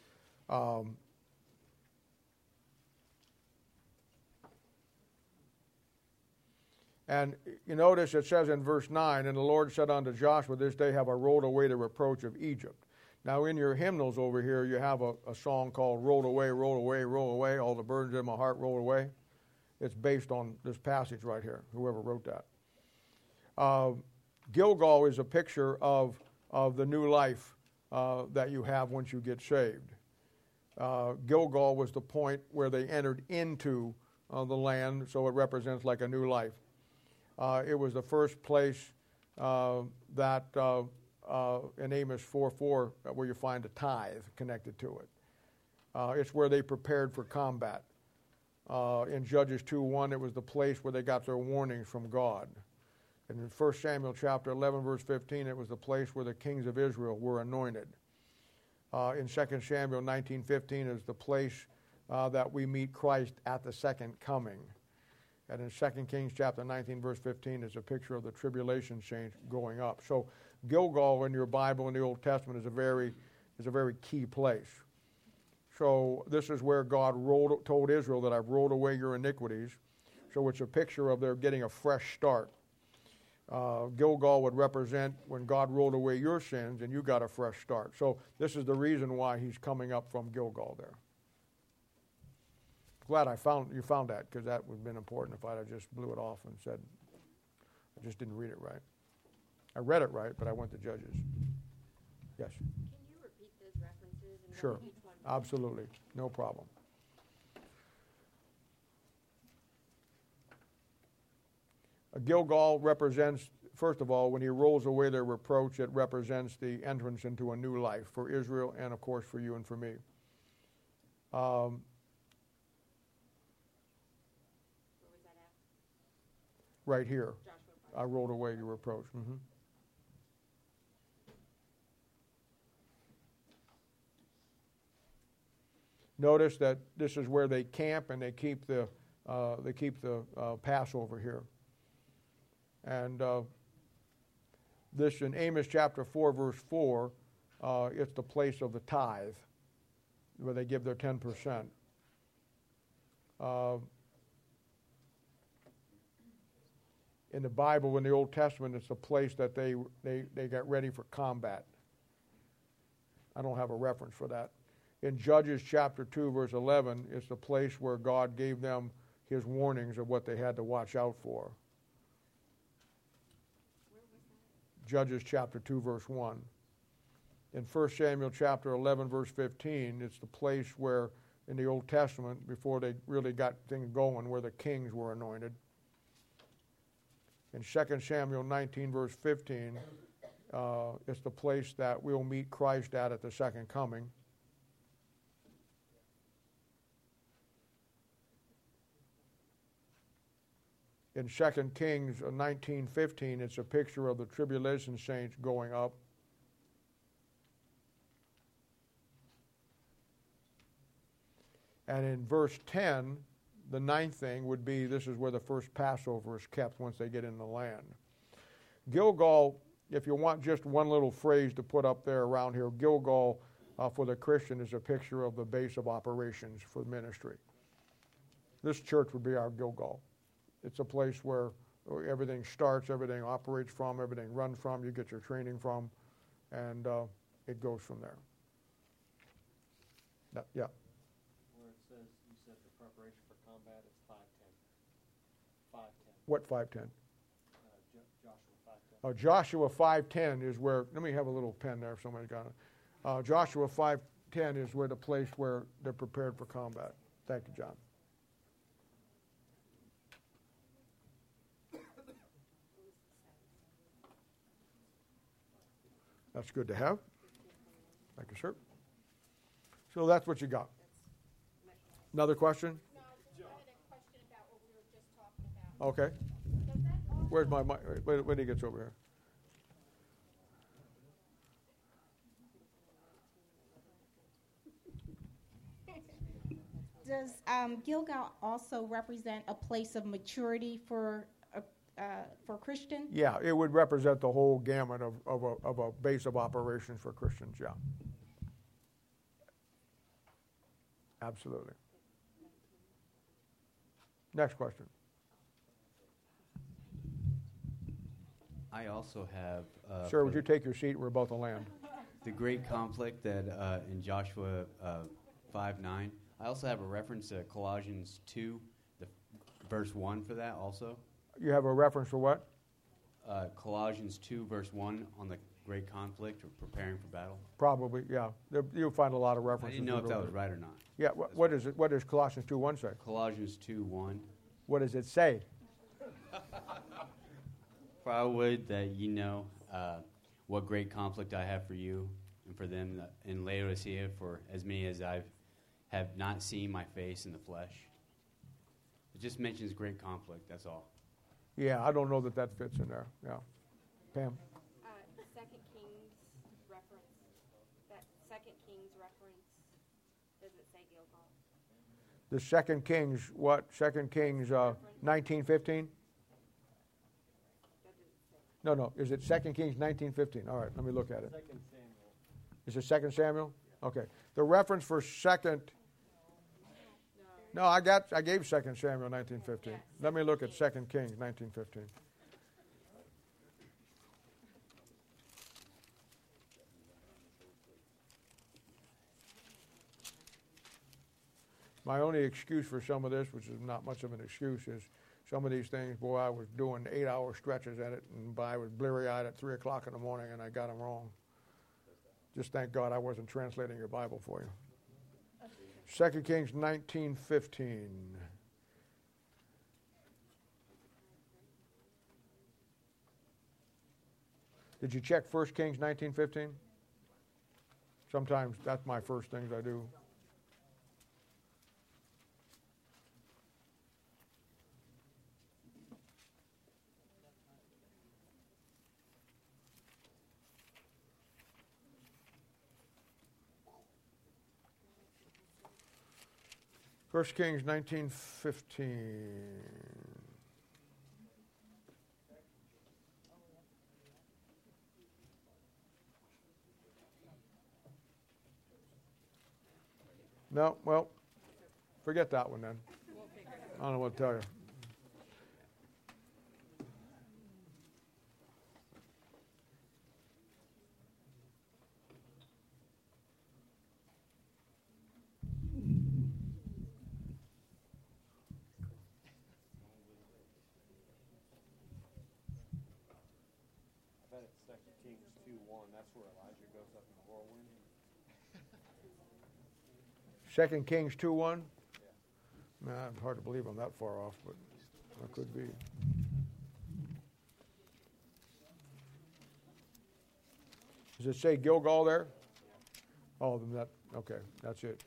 And you notice it says in verse 9, and the Lord said unto Joshua, this day have I rolled away the reproach of Egypt. Now in your hymnals over here, you have a song called Roll Away, Roll Away, Roll Away, All the Burdens in My Heart Roll Away. It's based on this passage right here, whoever wrote that. Gilgal is a picture of the new life that you have once you get saved. Gilgal was the point where they entered into the land, so it represents like a new life. It was the first place that in Amos 4:4 where you find a tithe connected to it. It's where they prepared for combat. In Judges 2:1, it was the place where they got their warnings from God. And in 1 Samuel chapter 11, verse 15, it was the place where the kings of Israel were anointed. In 2 Samuel 19:15 is the place that we meet Christ at the second coming. And in 2 Kings chapter 19, verse 15 is a picture of the tribulation saints going up. So Gilgal in your Bible in the Old Testament is a very key place. So this is where God told Israel that I've rolled away your iniquities. So it's a picture of their getting a fresh start. Gilgal would represent when God rolled away your sins and you got a fresh start. So this is the reason why he's coming up from Gilgal there. Glad you found that, because that would have been important if I had just blew it off and said, I just didn't read it right. I read it right, but I went to Judges. Yes? Can you repeat those references? And Sure. what each one means? Absolutely. No problem. Gilgal represents, first of all, when he rolls away their reproach, it represents the entrance into a new life for Israel and, of course, for you and for me. Where was that at? Right here. Joshua 5. I rolled away your reproach. Mm-hmm. Notice that this is where they camp and they keep the Passover here. And this in Amos chapter 4, verse 4, it's the place of the tithe, where they give their 10%. In the Bible, in the Old Testament, it's a place that they got ready for combat. I don't have a reference for that. In Judges chapter 2, verse 11, it's the place where God gave them his warnings of what they had to watch out for. Judges chapter 2, verse 1. In 1 Samuel chapter 11, verse 15, it's the place where, in the Old Testament, before they really got things going, where the kings were anointed. In 2 Samuel 19, verse 15, it's the place that we'll meet Christ at the second coming. In 2 Kings 19:15, it's a picture of the tribulation saints going up. And in verse 10, the ninth thing would be, this is where the first Passover is kept once they get in the land. Gilgal, if you want just one little phrase to put up there around here, Gilgal for the Christian is a picture of the base of operations for ministry. This church would be our Gilgal. It's a place where everything starts, everything operates from, everything runs from, you get your training from, and it goes from there. Yeah. Where it says, you said the preparation for combat is 5:10. 5:10. What 5:10? Joshua 5:10. Joshua 5:10 is where, let me have a little pen there if somebody's got it. Joshua 5:10 is where the place where they're prepared for combat. Thank you, John. That's good to have. Thank you, sir. So that's what you got. Another question? No, I just wanted a question about what we were just talking about. Okay. Does that also Where's my mic? When he gets over here. Does Gilgal also represent a place of maturity for Christian? Yeah, it would represent the whole gamut of a base of operations for Christians, yeah. Absolutely. Next question. I also have... Sir, would you take your seat? We're about to land. The great conflict that in Joshua 5:9. I also have a reference to Colossians 2, verse 1 for that also. You have a reference for what? Colossians 2, verse 1 on the great conflict or preparing for battle. Probably, yeah. You'll find a lot of I references. didn't know if that was right or not. Yeah, what is it? What does Colossians 2:1 say? Colossians 2:1. What does it say? For I would that you know what great conflict I have for you and for them in Laodicea, for as many as I have not seen my face in the flesh. It just mentions great conflict, that's all. Yeah, I don't know that fits in there. Yeah. Pam? Second Kings reference? That Second Kings reference, does it say Gilgal? The 2 Kings, what? 2 Kings 19:15? No. Is it 2 Kings 19:15? All right, let me look at it. 2 Samuel. Is it 2 Samuel? Okay. The reference for second... No, I gave 2 Samuel 19:15. Let me look at 2 Kings 19:15. My only excuse for some of this, which is not much of an excuse, is some of these things, boy, I was doing 8-hour stretches at it, and I was bleary-eyed at 3 o'clock in the morning, and I got them wrong. Just thank God I wasn't translating your Bible for you. 2 Kings 19:15. Did you check 1 Kings 19:15? Sometimes that's my first things I do. First Kings 19:15. No, well, forget that one then. I don't know what to tell you. that at 2 Kings 2:1. That's where Elijah goes up in the whirlwind. 2 Kings 2:1? Yeah. Nah, it's hard to believe I'm that far off, but that could be. Does it say Gilgal there? Oh, then that, okay, that's it.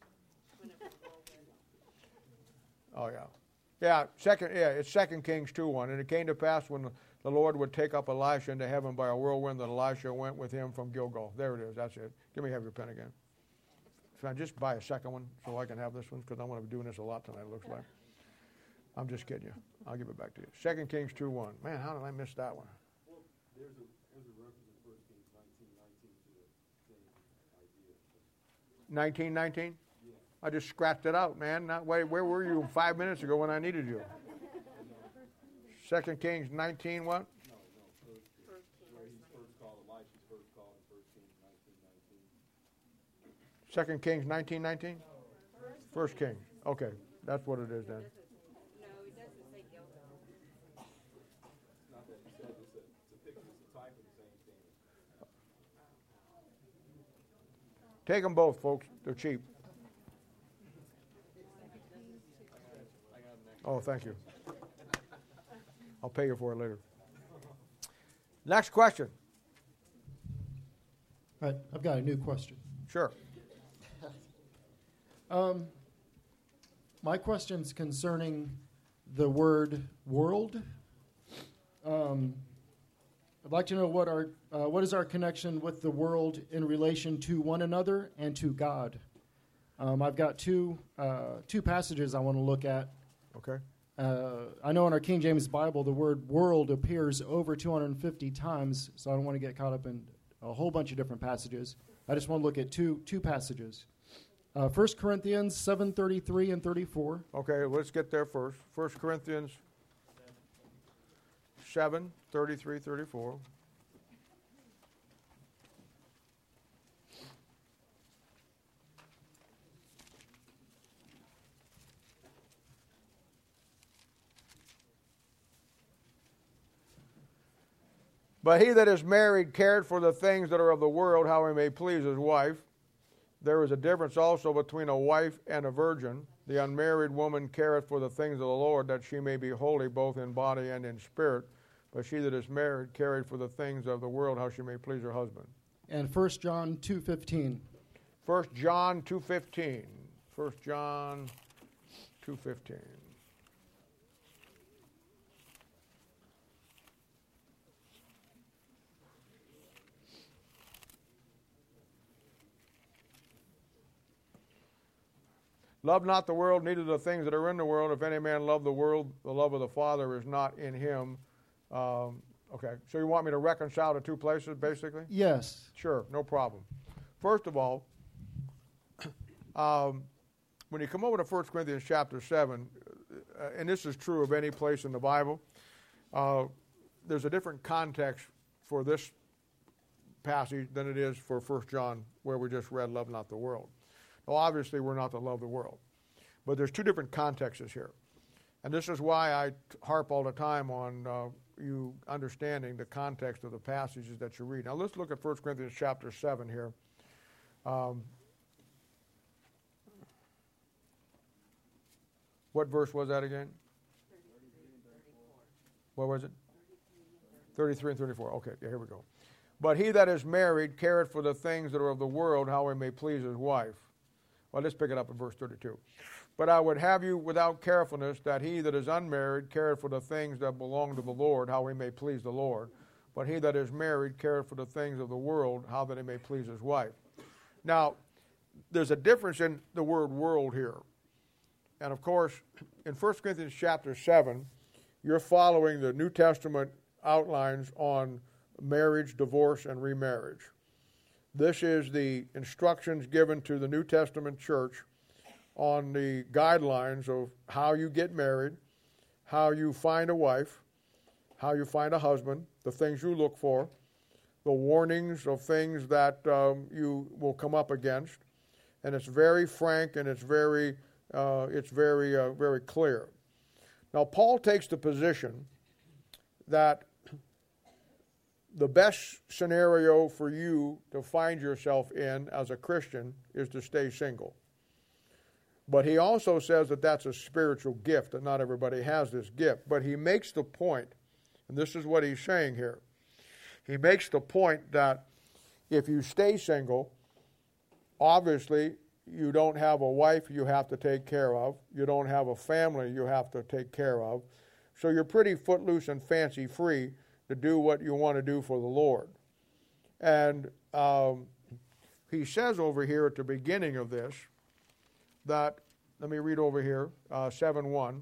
Oh, yeah. Yeah, it's 2 Kings 2:1. And it came to pass when the Lord would take up Elisha into heaven by a whirlwind that Elisha went with him from Gilgal. There it is, that's it. Give me have your pen again. Can I just buy a second one so I can have this one? Because I'm going to be doing this a lot tonight, it looks like. I'm just kidding you. I'll give it back to you. 2 Kings 2:1. Man, how did I miss that one? Well, there's a reference in 1 Kings 19:19 to the same idea. 19:19? I just scratched it out, man. Where were you 5 minutes ago when I needed you? 2 Kings 19 what? No. Where he's first called, Elisha's first called in 1 Kings 19:19. 2 Kings 19:19? First Kings. Okay, that's what it is then. No, it doesn't say Gilgal. It's not that he said it's a picture, it's a type of the same thing. Take them both, folks. They're cheap. Oh, thank you. I'll pay you for it later. Next question. All right, I've got a new question. Sure. My question's concerning the word world. I'd like to know what is our connection with the world in relation to one another and to God. I've got two passages I want to look at. Okay. I know in our King James Bible the word world appears over 250 times, so I don't want to get caught up in a whole bunch of different passages. I just want to look at two passages. 1 Corinthians 7:33 and 34. Okay, let's get there first. 1 Corinthians 7:33, 34. But he that is married cared for the things that are of the world, how he may please his wife. There is a difference also between a wife and a virgin. The unmarried woman careth for the things of the Lord, that she may be holy both in body and in spirit. But she that is married careth for the things of the world, how she may please her husband. And 1 John 2:15. 1 John 2:15. 1 John 2:15. Love not the world, neither the things that are in the world. If any man love the world, the love of the Father is not in him. Okay, so you want me to reconcile the two places, basically? Yes. Sure, no problem. First of all, when you come over to 1 Corinthians chapter 7, and this is true of any place in the Bible, there's a different context for this passage than it is for 1 John, where we just read, love not the world. Now, obviously, we're not to love the world. But there's two different contexts here. And this is why I harp all the time on you understanding the context of the passages that you read. Now, let's look at 1 Corinthians chapter 7 here. What verse was that again? 33 and 34. What was it? 33 and 34. Okay, yeah, here we go. But he that is married careth for the things that are of the world, how he may please his wife. Well, let's pick it up in verse 32. But I would have you without carefulness, that he that is unmarried careth for the things that belong to the Lord, how he may please the Lord. But he that is married careth for the things of the world, how that he may please his wife. Now, there's a difference in the word world here. And of course, in 1 Corinthians chapter 7, you're following the New Testament outlines on marriage, divorce, and remarriage. This is the instructions given to the New Testament church on the guidelines of how you get married, how you find a wife, how you find a husband, the things you look for, the warnings of things that you will come up against. And it's very frank and it's very clear. Now, Paul takes the position that the best scenario for you to find yourself in as a Christian is to stay single. But he also says that that's a spiritual gift, that not everybody has this gift. But he makes the point, and this is what he's saying here. He makes the point that if you stay single, obviously you don't have a wife you have to take care of. You don't have a family you have to take care of. So you're pretty footloose and fancy-free to do what you want to do for the Lord. And he says over here at the beginning of this that, let me read over here, 7:1.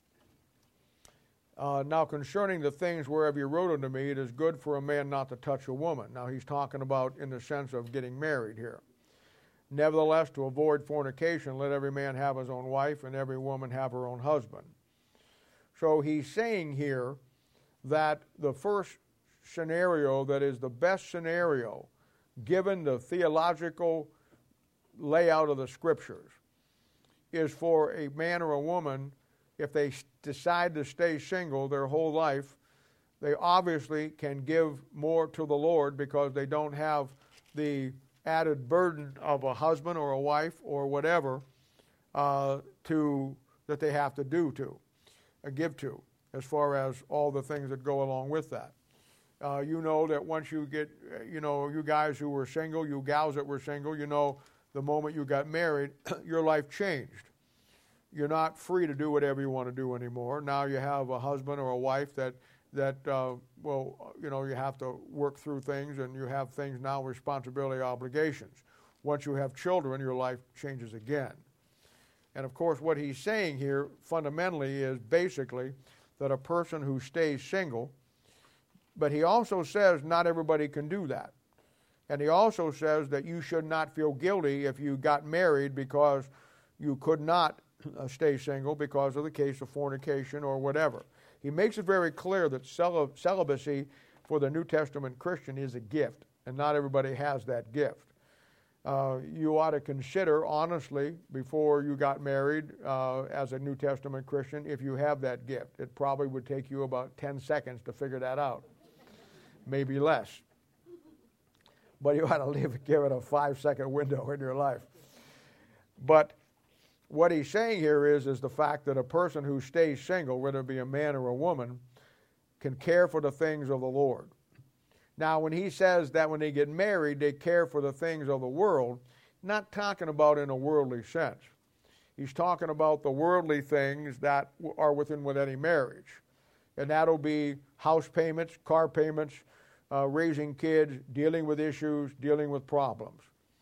Now concerning the things whereof you wrote unto me, it is good for a man not to touch a woman. Now he's talking about in the sense of getting married here. Nevertheless, to avoid fornication, let every man have his own wife, and every woman have her own husband. So he's saying here that the first scenario that is the best scenario, given the theological layout of the Scriptures, is for a man or a woman, if they decide to stay single their whole life, they obviously can give more to the Lord because they don't have the added burden of a husband or a wife or whatever that they have to give to, as far as all the things that go along with that. You know that once you get, you guys who were single, you gals that were single, the moment you got married, your life changed. You're not free to do whatever you want to do anymore. Now you have a husband or a wife that you have to work through things, and you have things now, responsibility, obligations. Once you have children, your life changes again. And of course, what he's saying here fundamentally is basically that a person who stays single, but he also says not everybody can do that. And he also says that you should not feel guilty if you got married because you could not stay single because of the case of fornication or whatever. He makes it very clear that celibacy for the New Testament Christian is a gift, and not everybody has that gift. You ought to consider honestly before you got married as a New Testament Christian if you have that gift. It probably would take you about 10 seconds to figure that out, maybe less. But you ought to give it a 5-second window in your life. But what he's saying here is the fact that a person who stays single, whether it be a man or a woman, can care for the things of the Lord. Now, when he says that when they get married, they care for the things of the world, not talking about in a worldly sense. He's talking about the worldly things that are within any marriage. And that'll be house payments, car payments, raising kids, dealing with issues, dealing with problems.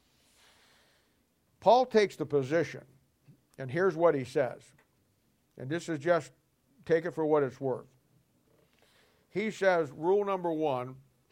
Paul takes the position, and here's what he says. And this is just, take it for what it's worth. He says, rule number 1,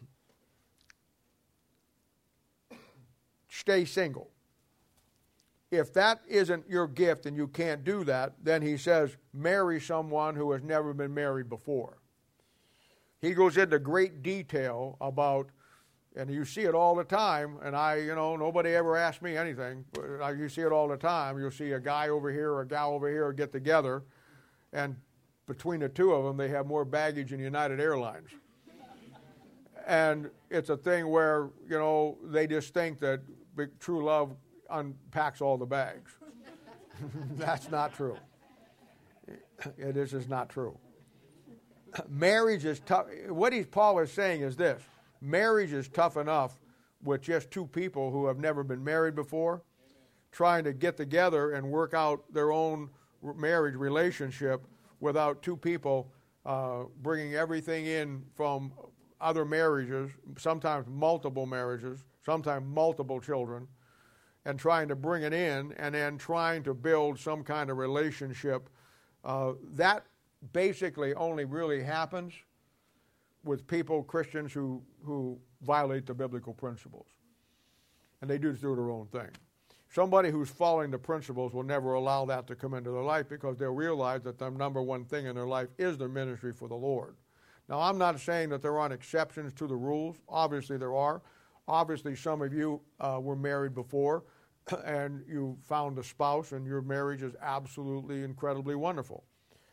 stay single. If that isn't your gift and you can't do that, then he says, marry someone who has never been married before. He goes into great detail about, and you see it all the time, and nobody ever asked me anything, but you see it all the time. You'll see a guy over here or a gal over here get together, and between the two of them, they have more baggage than United Airlines. And it's a thing where, they just think that true love unpacks all the bags. That's not true. This is not true. Marriage is tough. What Paul is saying is this. Marriage is tough enough with just two people who have never been married before, trying to get together and work out their own marriage relationship without two people bringing everything in from other marriages, sometimes multiple marriages, sometimes multiple children, and trying to bring it in and then trying to build some kind of relationship. That basically only really happens with people, Christians, who violate the biblical principles. And they just do their own thing. Somebody who's following the principles will never allow that to come into their life because they'll realize that the number one thing in their life is their ministry for the Lord. Now, I'm not saying that there aren't exceptions to the rules. Obviously, there are. Obviously, some of you were married before and you found a spouse and your marriage is absolutely incredibly wonderful.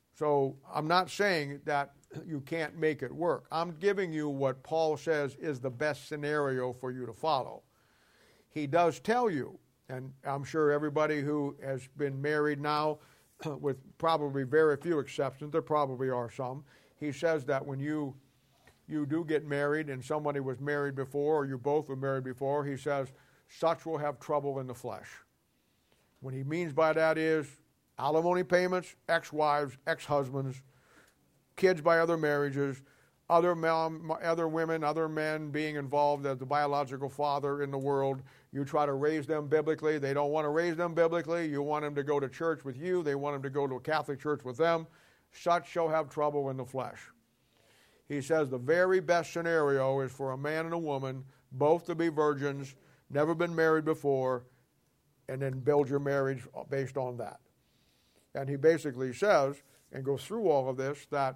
So I'm not saying that you can't make it work. I'm giving you what Paul says is the best scenario for you to follow. He does tell you, and I'm sure everybody who has been married now, with probably very few exceptions, there probably are some, he says that when you do get married and somebody was married before, or you both were married before, he says, such will have trouble in the flesh. What he means by that is alimony payments, ex-wives, ex-husbands, kids by other marriages, other women, other men being involved as the biological father in the world. You try to raise them biblically. They don't want to raise them biblically. You want them to go to church with you. They want them to go to a Catholic church with them. Such shall have trouble in the flesh. He says the very best scenario is for a man and a woman both to be virgins, never been married before, and then build your marriage based on that. And he basically says, and goes through all of this, that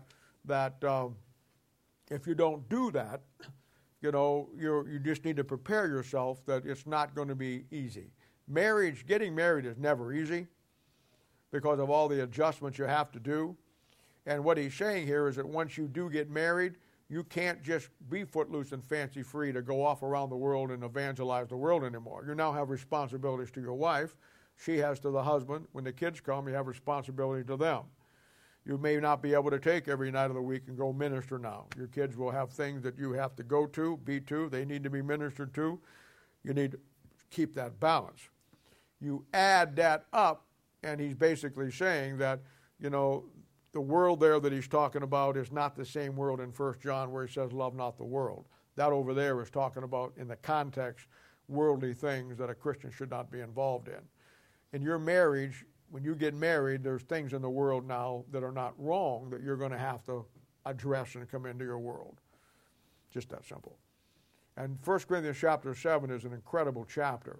if you don't do that, you just need to prepare yourself that it's not going to be easy. Getting married is never easy because of all the adjustments you have to do. And what he's saying here is that once you do get married, you can't just be footloose and fancy free to go off around the world and evangelize the world anymore. You now have responsibilities to your wife. She has to the husband. When the kids come, you have responsibility to them. You may not be able to take every night of the week and go minister now. Your kids will have things that you have to go to, be to. They need to be ministered to. You need to keep that balance. You add that up, and he's basically saying that, the world there that he's talking about is not the same world in 1 John where he says, love not the world. That over there is talking about, in the context, worldly things that a Christian should not be involved in. In your marriage, when you get married, there's things in the world now that are not wrong that you're going to have to address and come into your world. Just that simple. And 1 Corinthians chapter 7 is an incredible chapter.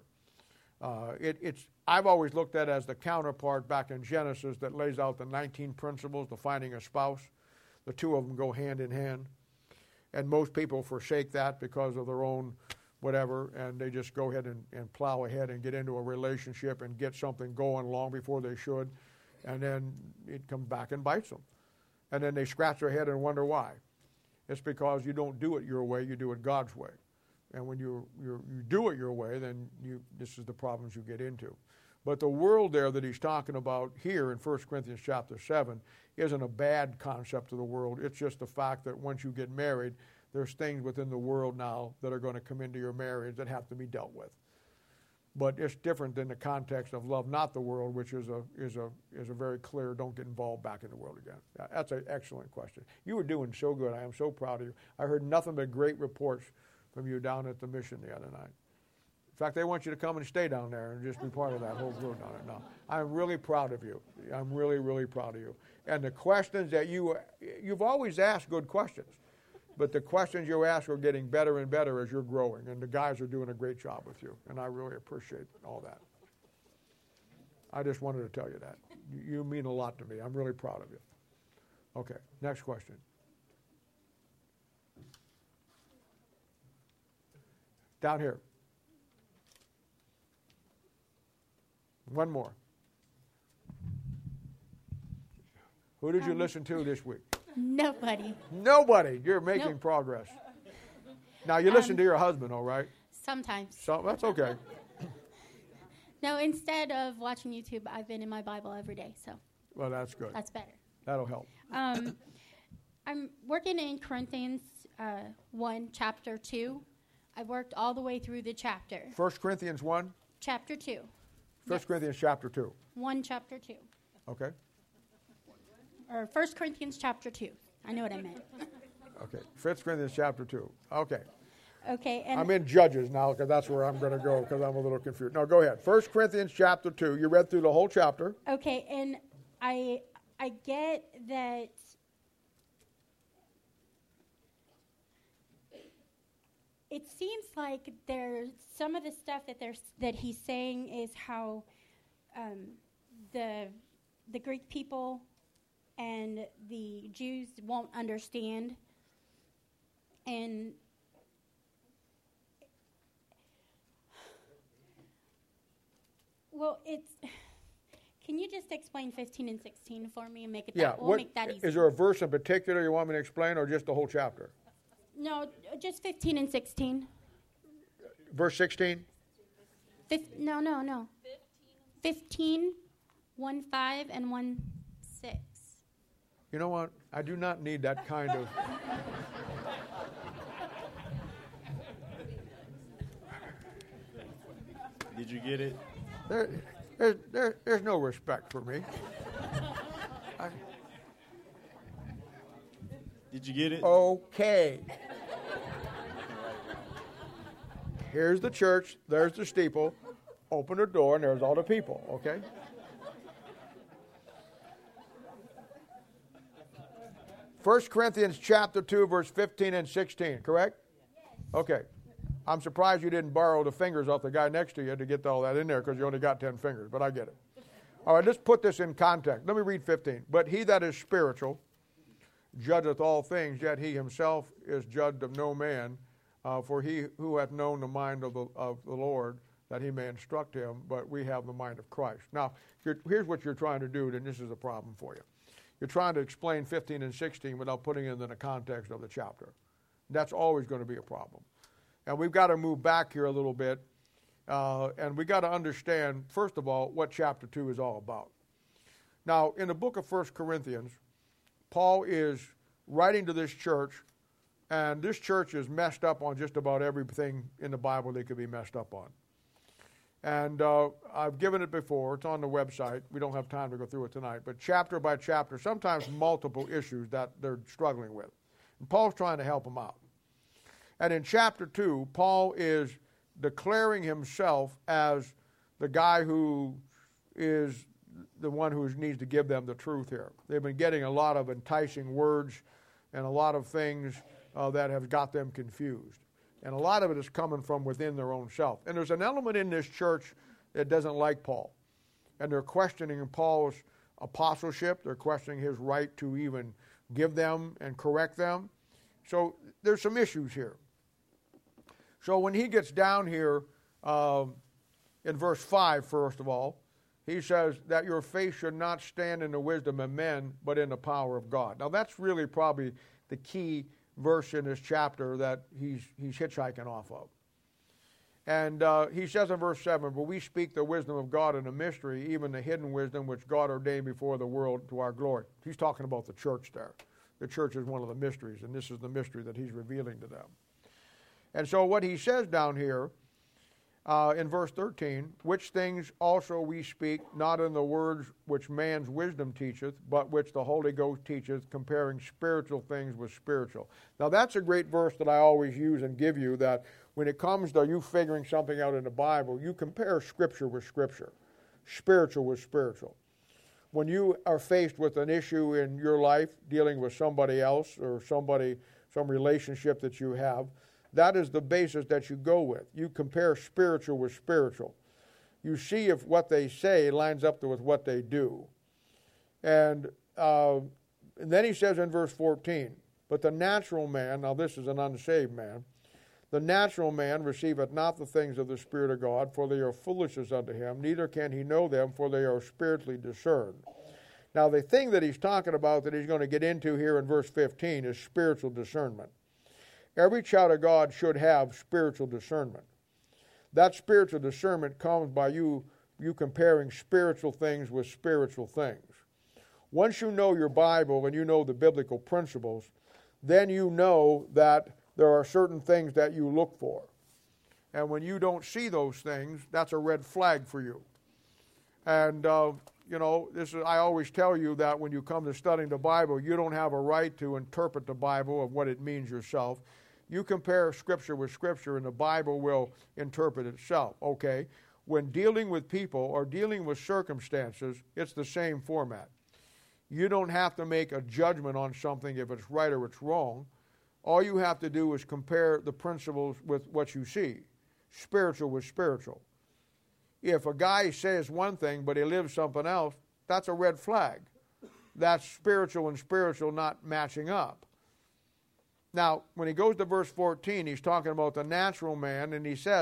I've always looked at it as the counterpart back in Genesis that lays out the 19 principles to finding a spouse. The two of them go hand in hand. And most people forsake that because of their own whatever, and they just go ahead and plow ahead and get into a relationship and get something going long before they should, and then it comes back and bites them. And then they scratch their head and wonder why. It's because you don't do it your way, you do it God's way. And when you do it your way, then this is the problems you get into. But the world there that he's talking about here in 1 Corinthians chapter 7 isn't a bad concept of the world. It's just the fact that once you get married, there's things within the world now that are going to come into your marriage that have to be dealt with. But it's different than the context of love not the world, which is a very clear, don't get involved back in the world again. That's an excellent question. You were doing so good. I am so proud of you. I heard nothing but great reports from you down at the mission the other night. In fact, they want you to come and stay down there and just be part of that whole group down there. No, I'm really proud of you. I'm really, really proud of you. And the questions that you've always asked good questions, but the questions you ask are getting better and better as you're growing, and the guys are doing a great job with you, and I really appreciate all that. I just wanted to tell you that. You mean a lot to me. I'm really proud of you. Okay, next question. Down here. One more. Who did you listen to this week? Nobody. Nobody. You're making progress. Now, you listen to your husband, all right? Sometimes. So that's okay. No, instead of watching YouTube, I've been in my Bible every day. So. Well, that's good. That's better. That'll help. I'm working in Corinthians 1, chapter 2. I worked all the way through the chapter. 1 Corinthians 1? Chapter 2. 1 Corinthians chapter 2. 1 chapter 2. Okay. Or 1 Corinthians chapter 2. I know what I meant. Okay. 1 Corinthians chapter 2. Okay. Okay. And I'm in Judges now because that's where I'm going to go because I'm a little confused. No, go ahead. 1 Corinthians chapter 2. You read through the whole chapter. Okay. And I get that it seems like there's some of the stuff that he's saying is how the Greek people and the Jews won't understand, and well, Can you just explain 15 and 16 for me and make it Yeah. that? We'll make that easy. Is there a verse in particular you want me to explain, or just the whole chapter? No, just 15 and 16. Verse 16? No. 15, 1:5, and 1:6. You know what? I do not need that kind of... Did you get it? There's no respect for me. Did you get it? Okay. Here's the church. There's the steeple. Open the door, and there's all the people, okay? 1 Corinthians chapter 2, verse 15 and 16, correct? Okay. I'm surprised you didn't borrow the fingers off the guy next to you to get all that in there, because you only got 10 fingers, but I get it. All right, let's put this in context. Let me read 15. But he that is spiritual judgeth all things, yet he himself is judged of no man. For he who hath known the mind of the Lord, that he may instruct him, but we have the mind of Christ. Now, here's what you're trying to do, and this is a problem for you. You're trying to explain 15 and 16 without putting it in the context of the chapter. That's always going to be a problem. And we've got to move back here a little bit, and we've got to understand, first of all, what chapter 2 is all about. Now, in the book of 1 Corinthians, Paul is writing to this church, and this church is messed up on just about everything in the Bible they could be messed up on. And I've given it before. It's on the website. We don't have time to go through it tonight. But chapter by chapter, sometimes multiple issues that they're struggling with. And Paul's trying to help them out. And in chapter 2, Paul is declaring himself as the guy who is the one who needs to give them the truth here. They've been getting a lot of enticing words and a lot of things that have got them confused. And a lot of it is coming from within their own self. And there's an element in this church that doesn't like Paul. And they're questioning Paul's apostleship. They're questioning his right to even give them and correct them. So there's some issues here. So when he gets down here in verse 5, first of all, he says that your faith should not stand in the wisdom of men, but in the power of God. Now that's really probably the key verse in this chapter that he's hitchhiking off of. And he says in verse 7, but we speak the wisdom of God in a mystery, even the hidden wisdom which God ordained before the world to our glory. He's talking about the church there. The church is one of the mysteries, and this is the mystery that he's revealing to them. And so what he says down here in verse 13, which things also we speak, not in the words which man's wisdom teacheth, but which the Holy Ghost teacheth, comparing spiritual things with spiritual. Now that's a great verse that I always use and give you, that when it comes to you figuring something out in the Bible, you compare Scripture with Scripture, spiritual with spiritual. When you are faced with an issue in your life, dealing with somebody else or some relationship that you have, that is the basis that you go with. You compare spiritual with spiritual. You see if what they say lines up with what they do. And then he says in verse 14, but the natural man, now this is an unsaved man, the natural man receiveth not the things of the Spirit of God, for they are foolishness unto him, neither can he know them, for they are spiritually discerned. Now the thing that he's talking about that he's going to get into here in verse 15 is spiritual discernment. Every child of God should have spiritual discernment. That spiritual discernment comes by you comparing spiritual things with spiritual things. Once you know your Bible and you know the biblical principles, then you know that there are certain things that you look for. And when you don't see those things, that's a red flag for you. And, I always tell you that when you come to studying the Bible, you don't have a right to interpret the Bible of what it means yourself. You compare Scripture with Scripture, and the Bible will interpret itself. Okay, when dealing with people or dealing with circumstances, it's the same format. You don't have to make a judgment on something if it's right or it's wrong. All you have to do is compare the principles with what you see, spiritual with spiritual. If a guy says one thing but he lives something else, that's a red flag. That's spiritual and spiritual not matching up. Now, when he goes to verse 14, he's talking about the natural man, and he says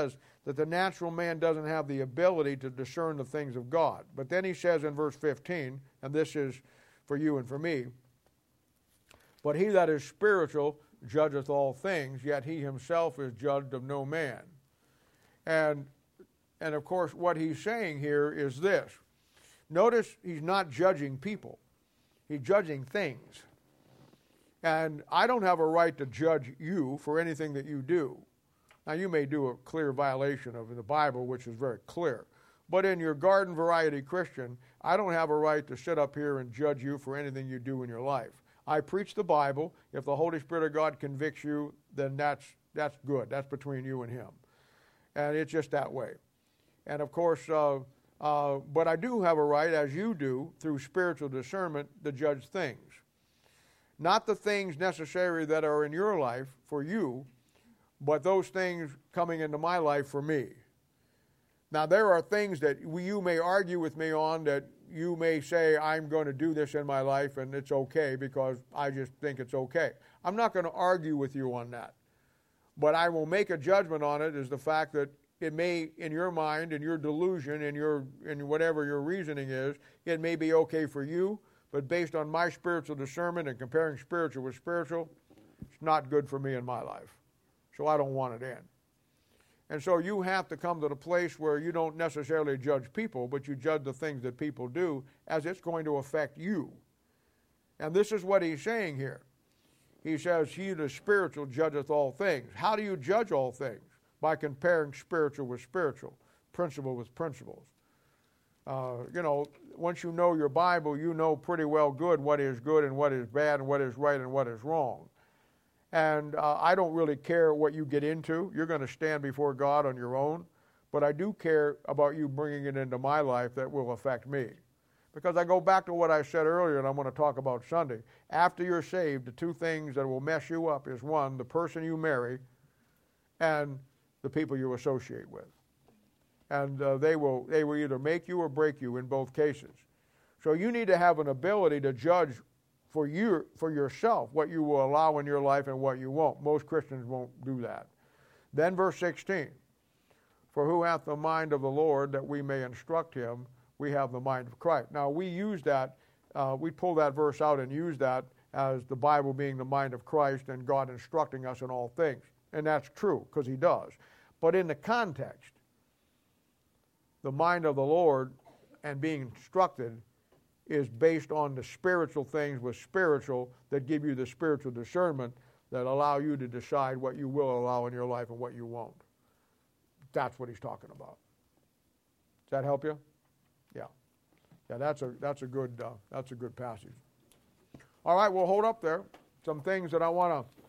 that the natural man doesn't have the ability to discern the things of God. But then he says in verse 15, and this is for you and for me, but he that is spiritual judgeth all things, yet he himself is judged of no man. And of course, what he's saying here is this. Notice he's not judging people. He's judging things. And I don't have a right to judge you for anything that you do. Now, you may do a clear violation of the Bible, which is very clear. But in your garden variety Christian, I don't have a right to sit up here and judge you for anything you do in your life. I preach the Bible. If the Holy Spirit of God convicts you, then that's good. That's between you and him. And it's just that way. And of course, but I do have a right, as you do, through spiritual discernment, to judge things. Not the things necessary that are in your life for you, but those things coming into my life for me. Now, there are things that you may argue with me on, that you may say, I'm going to do this in my life and it's okay because I just think it's okay. I'm not going to argue with you on that. But I will make a judgment on it, is the fact that it may, in your mind, in your delusion, in whatever your reasoning is, it may be okay for you, but based on my spiritual discernment and comparing spiritual with spiritual, it's not good for me in my life. So I don't want it in. And so you have to come to the place where you don't necessarily judge people, but you judge the things that people do as it's going to affect you. And this is what he's saying here. He says, he that is spiritual judgeth all things. How do you judge all things? By comparing spiritual with spiritual, principle with principles. Once you know your Bible, you know pretty well what is good and what is bad and what is right and what is wrong. And I don't really care what you get into. You're going to stand before God on your own. But I do care about you bringing it into my life that will affect me. Because I go back to what I said earlier, and I'm going to talk about Sunday. After you're saved, the two things that will mess you up is, one, the person you marry, and the people you associate with. And they will either make you or break you in both cases. So you need to have an ability to judge for yourself what you will allow in your life and what you won't. Most Christians won't do that. Then verse 16, for who hath the mind of the Lord that we may instruct him? We have the mind of Christ. Now we use that, we pull that verse out and use that as the Bible being the mind of Christ and God instructing us in all things. And that's true, because he does. But in the context, the mind of the Lord and being instructed is based on the spiritual things with spiritual that give you the spiritual discernment that allow you to decide what you will allow in your life and what you won't. That's what he's talking about. Does that help you? Yeah. Yeah, that's a good passage. All right, we'll hold up there. Some things that I want to